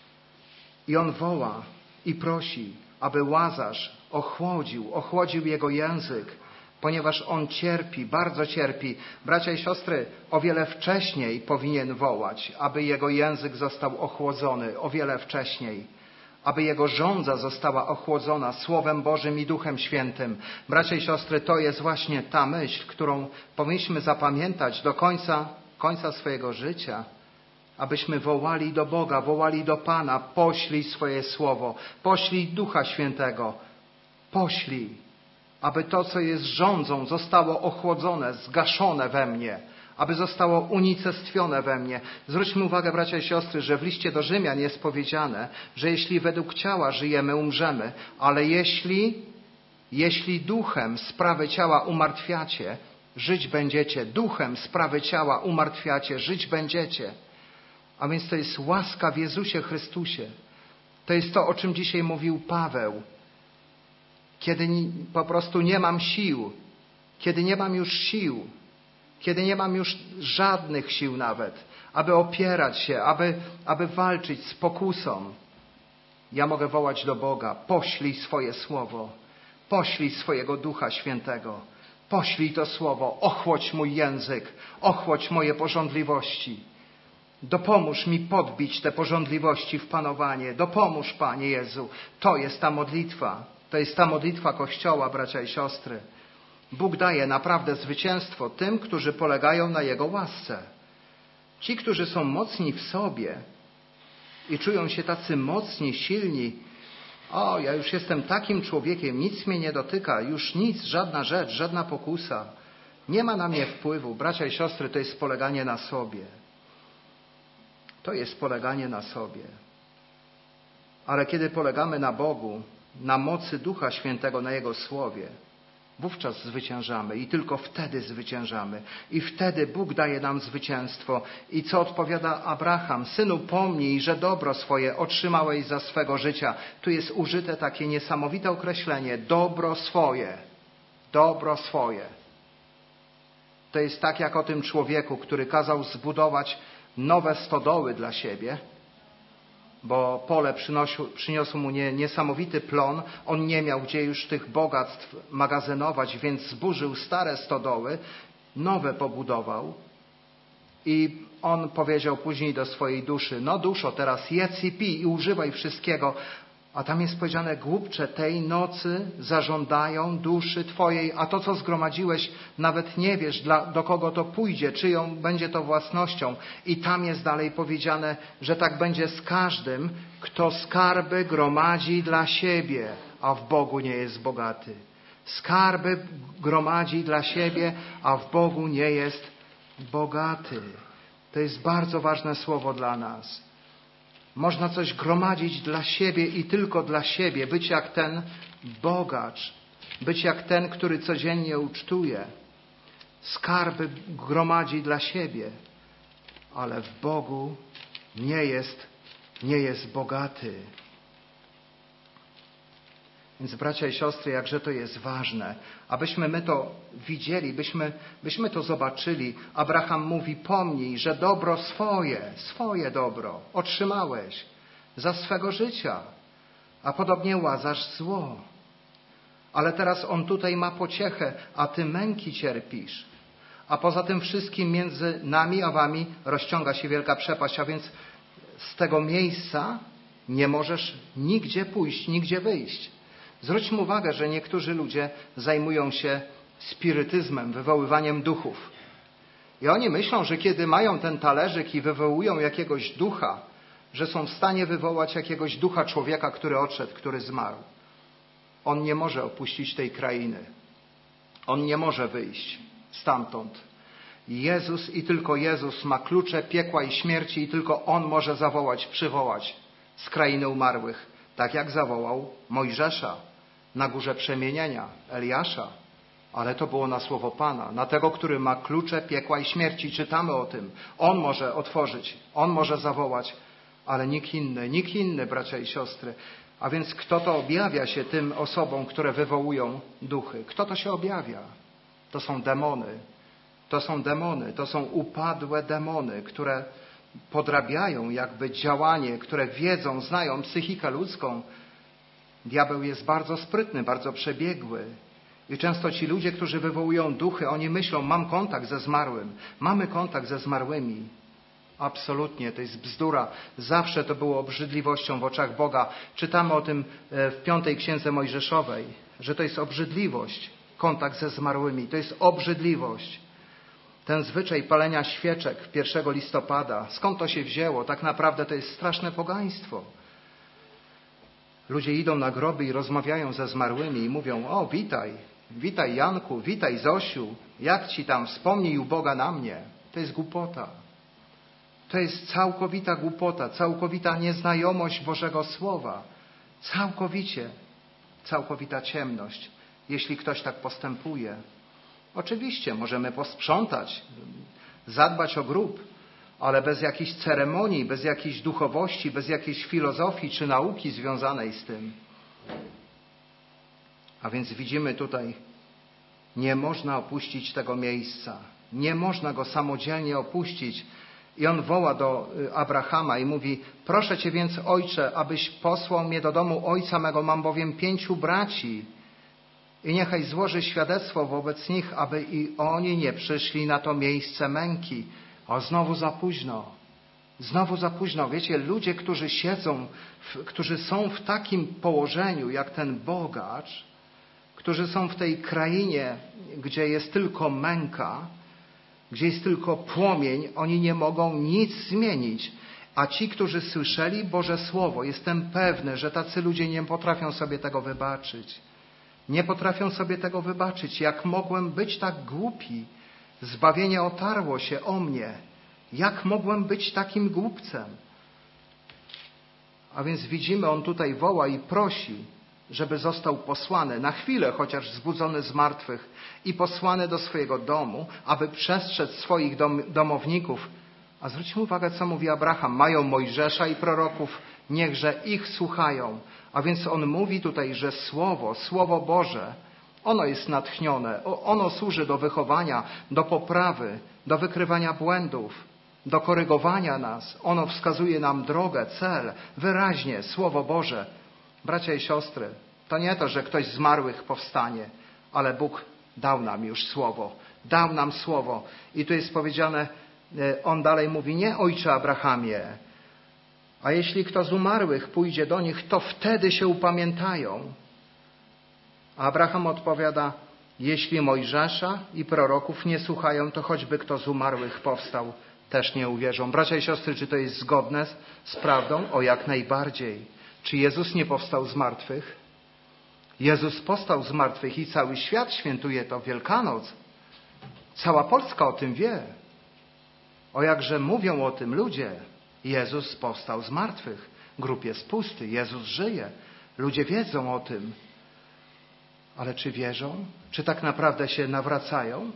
I on woła i prosi, aby Łazarz ochłodził, ochłodził jego język, ponieważ On cierpi, bardzo cierpi. Bracia i siostry, o wiele wcześniej powinien wołać, aby Jego język został ochłodzony, o wiele wcześniej, aby Jego żądza została ochłodzona Słowem Bożym i Duchem Świętym. Bracia i siostry, to jest właśnie ta myśl, którą powinniśmy zapamiętać do końca, końca swojego życia, abyśmy wołali do Boga, wołali do Pana, poślij swoje Słowo, poślij Ducha Świętego, poślij, aby to, co jest żądzą, zostało ochłodzone, zgaszone we mnie, aby zostało unicestwione we mnie. Zwróćmy uwagę, bracia i siostry, że w liście do Rzymian jest powiedziane, że jeśli według ciała żyjemy, umrzemy, ale jeśli, jeśli duchem sprawy ciała umartwiacie, żyć będziecie. Duchem sprawy ciała umartwiacie, żyć będziecie. A więc to jest łaska w Jezusie Chrystusie. To jest to, o czym dzisiaj mówił Paweł. Kiedy po prostu nie mam sił, kiedy nie mam już sił, kiedy nie mam już żadnych sił nawet, aby opierać się, aby, aby walczyć z pokusą, ja mogę wołać do Boga, poślij swoje Słowo, poślij swojego Ducha Świętego, poślij to Słowo, ochłodź mój język, ochłodź moje pożądliwości. Dopomóż mi podbić te pożądliwości w panowanie. Dopomóż, Panie Jezu. To jest ta modlitwa. To jest ta modlitwa Kościoła, bracia i siostry. Bóg daje naprawdę zwycięstwo tym, którzy polegają na Jego łasce. Ci, którzy są mocni w sobie i czują się tacy mocni, silni. O, ja już jestem takim człowiekiem, nic mnie nie dotyka, już nic, żadna rzecz, żadna pokusa. Nie ma na mnie wpływu. Bracia i siostry, to jest poleganie na sobie. To jest poleganie na sobie. Ale kiedy polegamy na Bogu, na mocy Ducha Świętego, na Jego Słowie, wówczas zwyciężamy i tylko wtedy zwyciężamy. I wtedy Bóg daje nam zwycięstwo. I co odpowiada Abraham? Synu, pomnij, że dobro swoje otrzymałeś za swego życia. Tu jest użyte takie niesamowite określenie. Dobro swoje. Dobro swoje. To jest tak jak o tym człowieku, który kazał zbudować nowe stodoły dla siebie, bo pole przynosił, przyniosło mu nie, niesamowity plon. On nie miał gdzie już tych bogactw magazynować, więc zburzył stare stodoły, nowe pobudował i on powiedział później do swojej duszy, no duszo, teraz jedz i pij i używaj wszystkiego. A tam jest powiedziane, głupcze, tej nocy zażądają duszy Twojej, a to, co zgromadziłeś, nawet nie wiesz, dla, do kogo to pójdzie, czyją będzie to własnością. I tam jest dalej powiedziane, że tak będzie z każdym, kto skarby gromadzi dla siebie, a w Bogu nie jest bogaty. Skarby gromadzi dla siebie, a w Bogu nie jest bogaty. To jest bardzo ważne słowo dla nas. Można coś gromadzić dla siebie i tylko dla siebie. Być jak ten bogacz. Być jak ten, który codziennie ucztuje. Skarby gromadzi dla siebie. Ale w Bogu nie jest, nie jest bogaty. Więc bracia i siostry, jakże to jest ważne, abyśmy my to widzieli, byśmy, byśmy to zobaczyli. Abraham mówi, pomnij, że dobro swoje, swoje dobro otrzymałeś za swego życia, a podobnie Łazarz zło. Ale teraz on tutaj ma pociechę, a ty męki cierpisz. A poza tym wszystkim między nami a wami rozciąga się wielka przepaść, a więc z tego miejsca nie możesz nigdzie pójść, nigdzie wyjść. Zwróćmy uwagę, że niektórzy ludzie zajmują się spirytyzmem, wywoływaniem duchów. I oni myślą, że kiedy mają ten talerzyk i wywołują jakiegoś ducha, że są w stanie wywołać jakiegoś ducha człowieka, który odszedł, który zmarł. On nie może opuścić tej krainy. On nie może wyjść stamtąd. Jezus i tylko Jezus ma klucze piekła i śmierci i tylko On może zawołać, przywołać z krainy umarłych. Tak jak zawołał Mojżesza na górze przemienienia, Eliasza. Ale to było na słowo Pana, na tego, który ma klucze piekła i śmierci. Czytamy o tym. On może otworzyć, On może zawołać, ale nikt inny, nikt inny, bracia i siostry. A więc kto to objawia się tym osobom, które wywołują duchy? Kto to się objawia? To są demony. To są demony, to są upadłe demony, które podrabiają jakby działanie, które wiedzą, znają psychikę ludzką. Diabeł jest bardzo sprytny, bardzo przebiegły I często ci ludzie, którzy wywołują duchy, oni myślą, mam kontakt ze zmarłym, mamy kontakt ze zmarłymi. Absolutnie, to jest bzdura. Zawsze to było obrzydliwością w oczach Boga. Czytamy o tym w piątej księdze Mojżeszowej, że to jest obrzydliwość, kontakt ze zmarłymi. To jest obrzydliwość. Ten zwyczaj palenia świeczek pierwszego listopada, skąd to się wzięło? Tak naprawdę to jest straszne pogaństwo. Ludzie idą na groby i rozmawiają ze zmarłymi i mówią, o witaj, witaj Janku, witaj Zosiu, jak ci tam, wspomnij u Boga na mnie. To jest głupota. To jest całkowita głupota, całkowita nieznajomość Bożego Słowa. Całkowicie, całkowita ciemność, jeśli ktoś tak postępuje. Oczywiście możemy posprzątać, zadbać o grób, ale bez jakichś ceremonii, bez jakiejś duchowości, bez jakiejś filozofii czy nauki związanej z tym. A więc widzimy tutaj, nie można opuścić tego miejsca. Nie można go samodzielnie opuścić. I on woła do Abrahama i mówi, proszę Cię więc, Ojcze, abyś posłał mnie do domu ojca mego, mam bowiem pięciu braci. I niechaj złoży świadectwo wobec nich, aby i oni nie przyszli na to miejsce męki. O, znowu za późno. Znowu za późno. Wiecie, ludzie, którzy siedzą, w, którzy są w takim położeniu, jak ten bogacz, którzy są w tej krainie, gdzie jest tylko męka, gdzie jest tylko płomień, oni nie mogą nic zmienić. A ci, którzy słyszeli Boże Słowo, jestem pewny, że tacy ludzie nie potrafią sobie tego wybaczyć. Nie potrafią sobie tego wybaczyć. Jak mogłem być tak głupi? Zbawienie otarło się o mnie. Jak mogłem być takim głupcem? A więc widzimy, on tutaj woła i prosi, żeby został posłany, na chwilę chociaż zbudzony z martwych i posłany do swojego domu, aby przestrzec swoich dom, domowników. A zwróćmy uwagę, co mówi Abraham. Mają Mojżesza i proroków, niechże ich słuchają. A więc on mówi tutaj, że Słowo, Słowo Boże, ono jest natchnione, ono służy do wychowania, do poprawy, do wykrywania błędów, do korygowania nas. Ono wskazuje nam drogę, cel, wyraźnie, Słowo Boże. Bracia i siostry, to nie to, że ktoś z zmarłych powstanie, ale Bóg dał nam już Słowo. Dał nam Słowo. I tu jest powiedziane, on dalej mówi, nie Ojcze Abrahamie, a jeśli kto z umarłych pójdzie do nich, to wtedy się upamiętają. A Abraham odpowiada, jeśli Mojżesza i proroków nie słuchają, to choćby kto z umarłych powstał, też nie uwierzą. Bracia i siostry, czy to jest zgodne z, z prawdą? O, jak najbardziej. Czy Jezus nie powstał z martwych? Jezus powstał z martwych i cały świat świętuje to Wielkanoc. Cała Polska o tym wie. O, jakże mówią o tym ludzie. Jezus powstał z martwych. Grób jest pusty. Jezus żyje. Ludzie wiedzą o tym. Ale czy wierzą? Czy tak naprawdę się nawracają?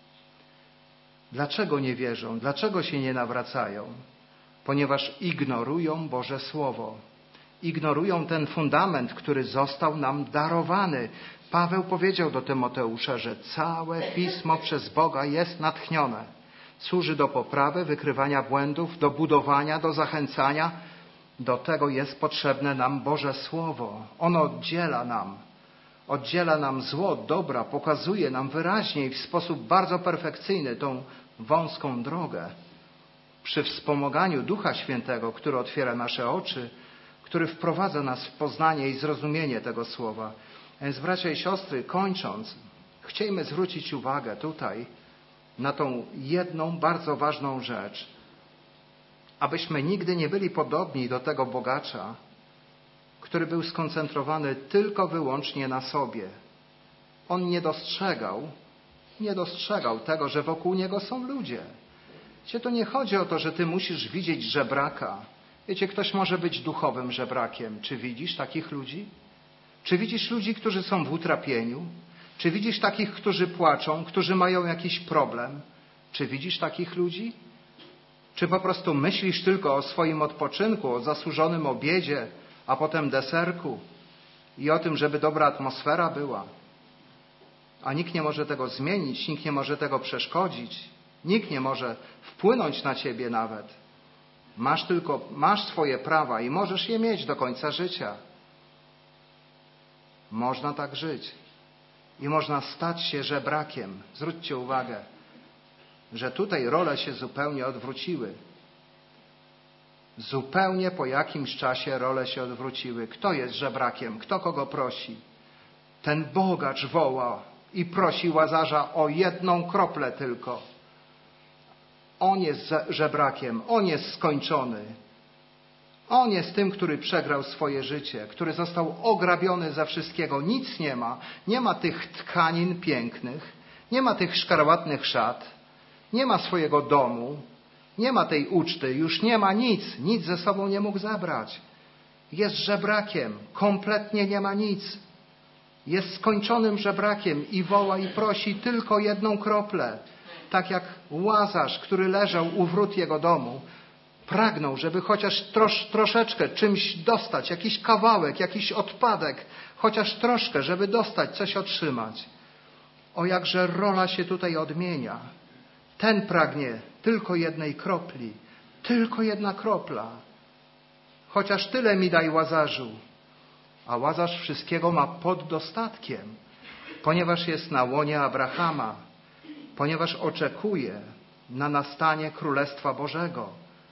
Dlaczego nie wierzą? Dlaczego się nie nawracają? Ponieważ ignorują Boże Słowo. Ignorują ten fundament, który został nam darowany. Paweł powiedział do Tymoteusza, że całe Pismo przez Boga jest natchnione. Służy do poprawy, wykrywania błędów, do budowania, do zachęcania. Do tego jest potrzebne nam Boże Słowo. Ono oddziela nam. Oddziela nam zło od dobra, pokazuje nam wyraźnie i w sposób bardzo perfekcyjny tą wąską drogę. Przy wspomaganiu Ducha Świętego, który otwiera nasze oczy, który wprowadza nas w poznanie i zrozumienie tego Słowa. A więc, bracia i siostry, kończąc, chciejmy zwrócić uwagę tutaj na tą jedną bardzo ważną rzecz. Abyśmy nigdy nie byli podobni do tego bogacza, który był skoncentrowany tylko wyłącznie na sobie. On nie dostrzegał, nie dostrzegał tego, że wokół niego są ludzie. Wiecie, to nie chodzi o to, że ty musisz widzieć żebraka. Wiecie, ktoś może być duchowym żebrakiem. Czy widzisz takich ludzi? Czy widzisz ludzi, którzy są w utrapieniu? Czy widzisz takich, którzy płaczą, którzy mają jakiś problem? Czy widzisz takich ludzi? Czy po prostu myślisz tylko o swoim odpoczynku, o zasłużonym obiedzie, a potem deserku i o tym, żeby dobra atmosfera była? A nikt nie może tego zmienić, nikt nie może tego przeszkodzić, nikt nie może wpłynąć na ciebie nawet. Masz tylko, masz swoje prawa i możesz je mieć do końca życia. Można tak żyć. i można stać się żebrakiem. Zwróćcie uwagę, że tutaj role się zupełnie odwróciły. Zupełnie po jakimś czasie role się odwróciły. Kto jest żebrakiem? Kto kogo prosi? Ten bogacz woła i prosi Łazarza o jedną kroplę tylko. On jest żebrakiem, on jest skończony. On jest tym, który przegrał swoje życie, który został ograbiony ze wszystkiego. Nic nie ma. Nie ma tych tkanin pięknych, nie ma tych szkarłatnych szat, nie ma swojego domu, nie ma tej uczty, już nie ma nic. Nic ze sobą nie mógł zabrać. Jest żebrakiem, kompletnie nie ma nic. Jest skończonym żebrakiem i woła i prosi tylko jedną kroplę. Tak jak Łazarz, który leżał u wrót jego domu, pragnął, żeby chociaż trosz, troszeczkę czymś dostać, jakiś kawałek, jakiś odpadek, chociaż troszkę, żeby dostać, coś otrzymać. O jakże rola się tutaj odmienia. Ten pragnie tylko jednej kropli, tylko jedna kropla. Chociaż tyle mi daj, Łazarzu. A Łazarz wszystkiego ma pod dostatkiem, ponieważ jest na łonie Abrahama, ponieważ oczekuje na nastanie Królestwa Bożego.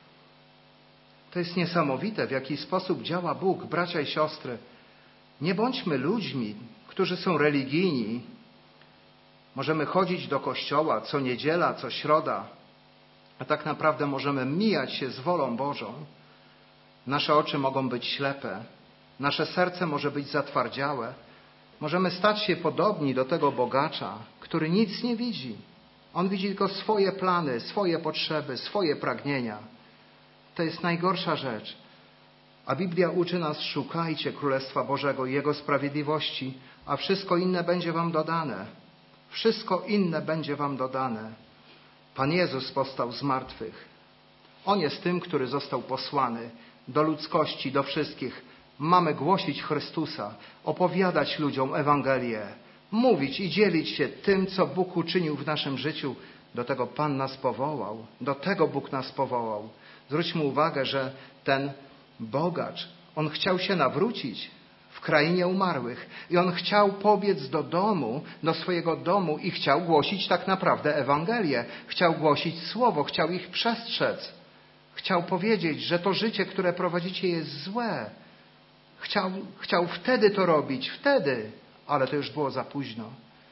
To jest niesamowite, w jaki sposób działa Bóg, bracia i siostry. Nie bądźmy ludźmi, którzy są religijni. Możemy chodzić do kościoła co niedziela, co środa, a tak naprawdę możemy mijać się z wolą Bożą. Nasze oczy mogą być ślepe, nasze serce może być zatwardziałe. Możemy stać się podobni do tego bogacza, który nic nie widzi. On widzi tylko swoje plany, swoje potrzeby, swoje pragnienia. To jest najgorsza rzecz. A Biblia uczy nas: szukajcie Królestwa Bożego i Jego sprawiedliwości, a wszystko inne będzie wam dodane. Wszystko inne będzie wam dodane. Pan Jezus powstał z martwych. On jest tym, który został posłany do ludzkości, do wszystkich. Mamy głosić Chrystusa, opowiadać ludziom Ewangelię, mówić i dzielić się tym, co Bóg uczynił w naszym życiu. Do tego Pan nas powołał. Do tego Bóg nas powołał. Zwróćmy uwagę, że ten bogacz, on chciał się nawrócić w krainie umarłych i on chciał pobiec do domu, do swojego domu i chciał głosić tak naprawdę Ewangelię. Chciał głosić Słowo, chciał ich przestrzec. Chciał powiedzieć, że to życie, które prowadzicie, jest złe. Chciał, chciał wtedy to robić, wtedy, ale to już było za późno.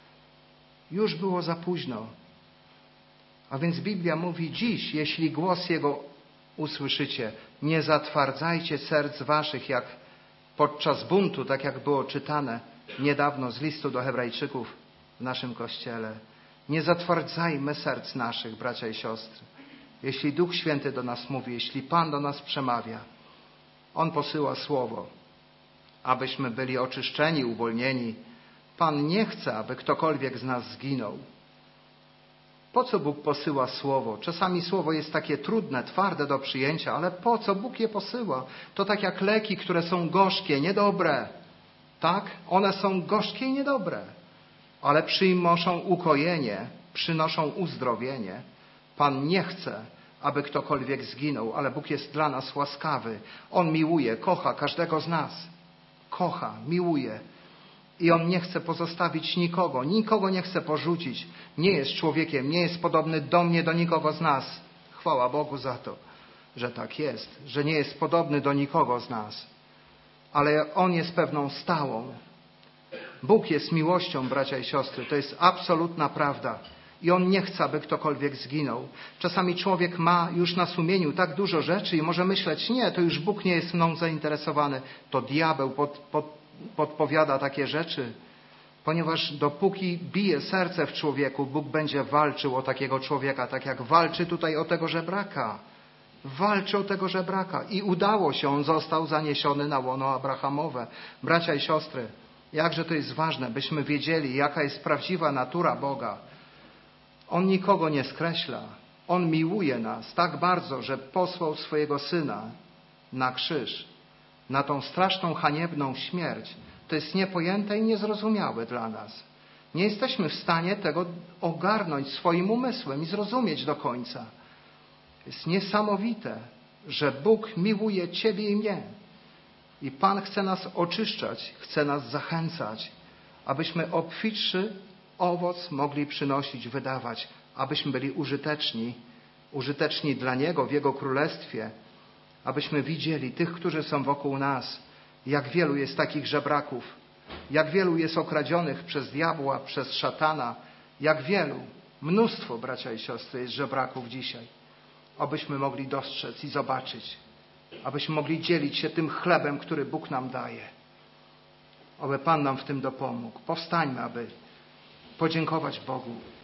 Już było za późno. A więc Biblia mówi: dziś, jeśli głos Jego usłyszycie, nie zatwardzajcie serc waszych, jak podczas buntu, tak jak było czytane niedawno z listu do Hebrajczyków w naszym kościele. Nie zatwardzajmy serc naszych, bracia i siostry. Jeśli Duch Święty do nas mówi, jeśli Pan do nas przemawia, On posyła Słowo, abyśmy byli oczyszczeni, uwolnieni. Pan nie chce, aby ktokolwiek z nas zginął. Po co Bóg posyła Słowo? Czasami Słowo jest takie trudne, twarde do przyjęcia, ale po co Bóg je posyła? To tak jak leki, które są gorzkie, niedobre. Tak? One są gorzkie i niedobre, ale przynoszą ukojenie, przynoszą uzdrowienie. Pan nie chce, aby ktokolwiek zginął, ale Bóg jest dla nas łaskawy. On miłuje, kocha każdego z nas. Kocha, miłuje. I On nie chce pozostawić nikogo, nikogo nie chce porzucić. Nie jest człowiekiem, nie jest podobny do mnie, do nikogo z nas. Chwała Bogu za to, że tak jest, że nie jest podobny do nikogo z nas. Ale On jest pewną stałą. Bóg jest miłością, bracia i siostry. To jest absolutna prawda. I On nie chce, aby ktokolwiek zginął. Czasami człowiek ma już na sumieniu tak dużo rzeczy i może myśleć: nie, to już Bóg nie jest mną zainteresowany. To diabeł pod, pod, podpowiada takie rzeczy. Ponieważ dopóki bije serce w człowieku, Bóg będzie walczył o takiego człowieka, tak jak walczy tutaj o tego żebraka. Walczy o tego żebraka. I udało się, on został zaniesiony na łono Abrahamowe. Bracia i siostry, jakże to jest ważne, byśmy wiedzieli, jaka jest prawdziwa natura Boga. On nikogo nie skreśla. On miłuje nas tak bardzo, że posłał swojego Syna na krzyż, na tą straszną, haniebną śmierć. To jest niepojęte i niezrozumiałe dla nas. Nie jesteśmy w stanie tego ogarnąć swoim umysłem i zrozumieć do końca. Jest niesamowite, że Bóg miłuje Ciebie i mnie. I Pan chce nas oczyszczać, chce nas zachęcać, abyśmy obfitszy owoc mogli przynosić, wydawać, abyśmy byli użyteczni, użyteczni dla Niego w Jego Królestwie, abyśmy widzieli tych, którzy są wokół nas, jak wielu jest takich żebraków, jak wielu jest okradzionych przez diabła, przez szatana, jak wielu, mnóstwo, bracia i siostry, jest żebraków dzisiaj. Abyśmy mogli dostrzec i zobaczyć, abyśmy mogli dzielić się tym chlebem, który Bóg nam daje. Oby Pan nam w tym dopomógł. Powstańmy, aby podziękować Bogu.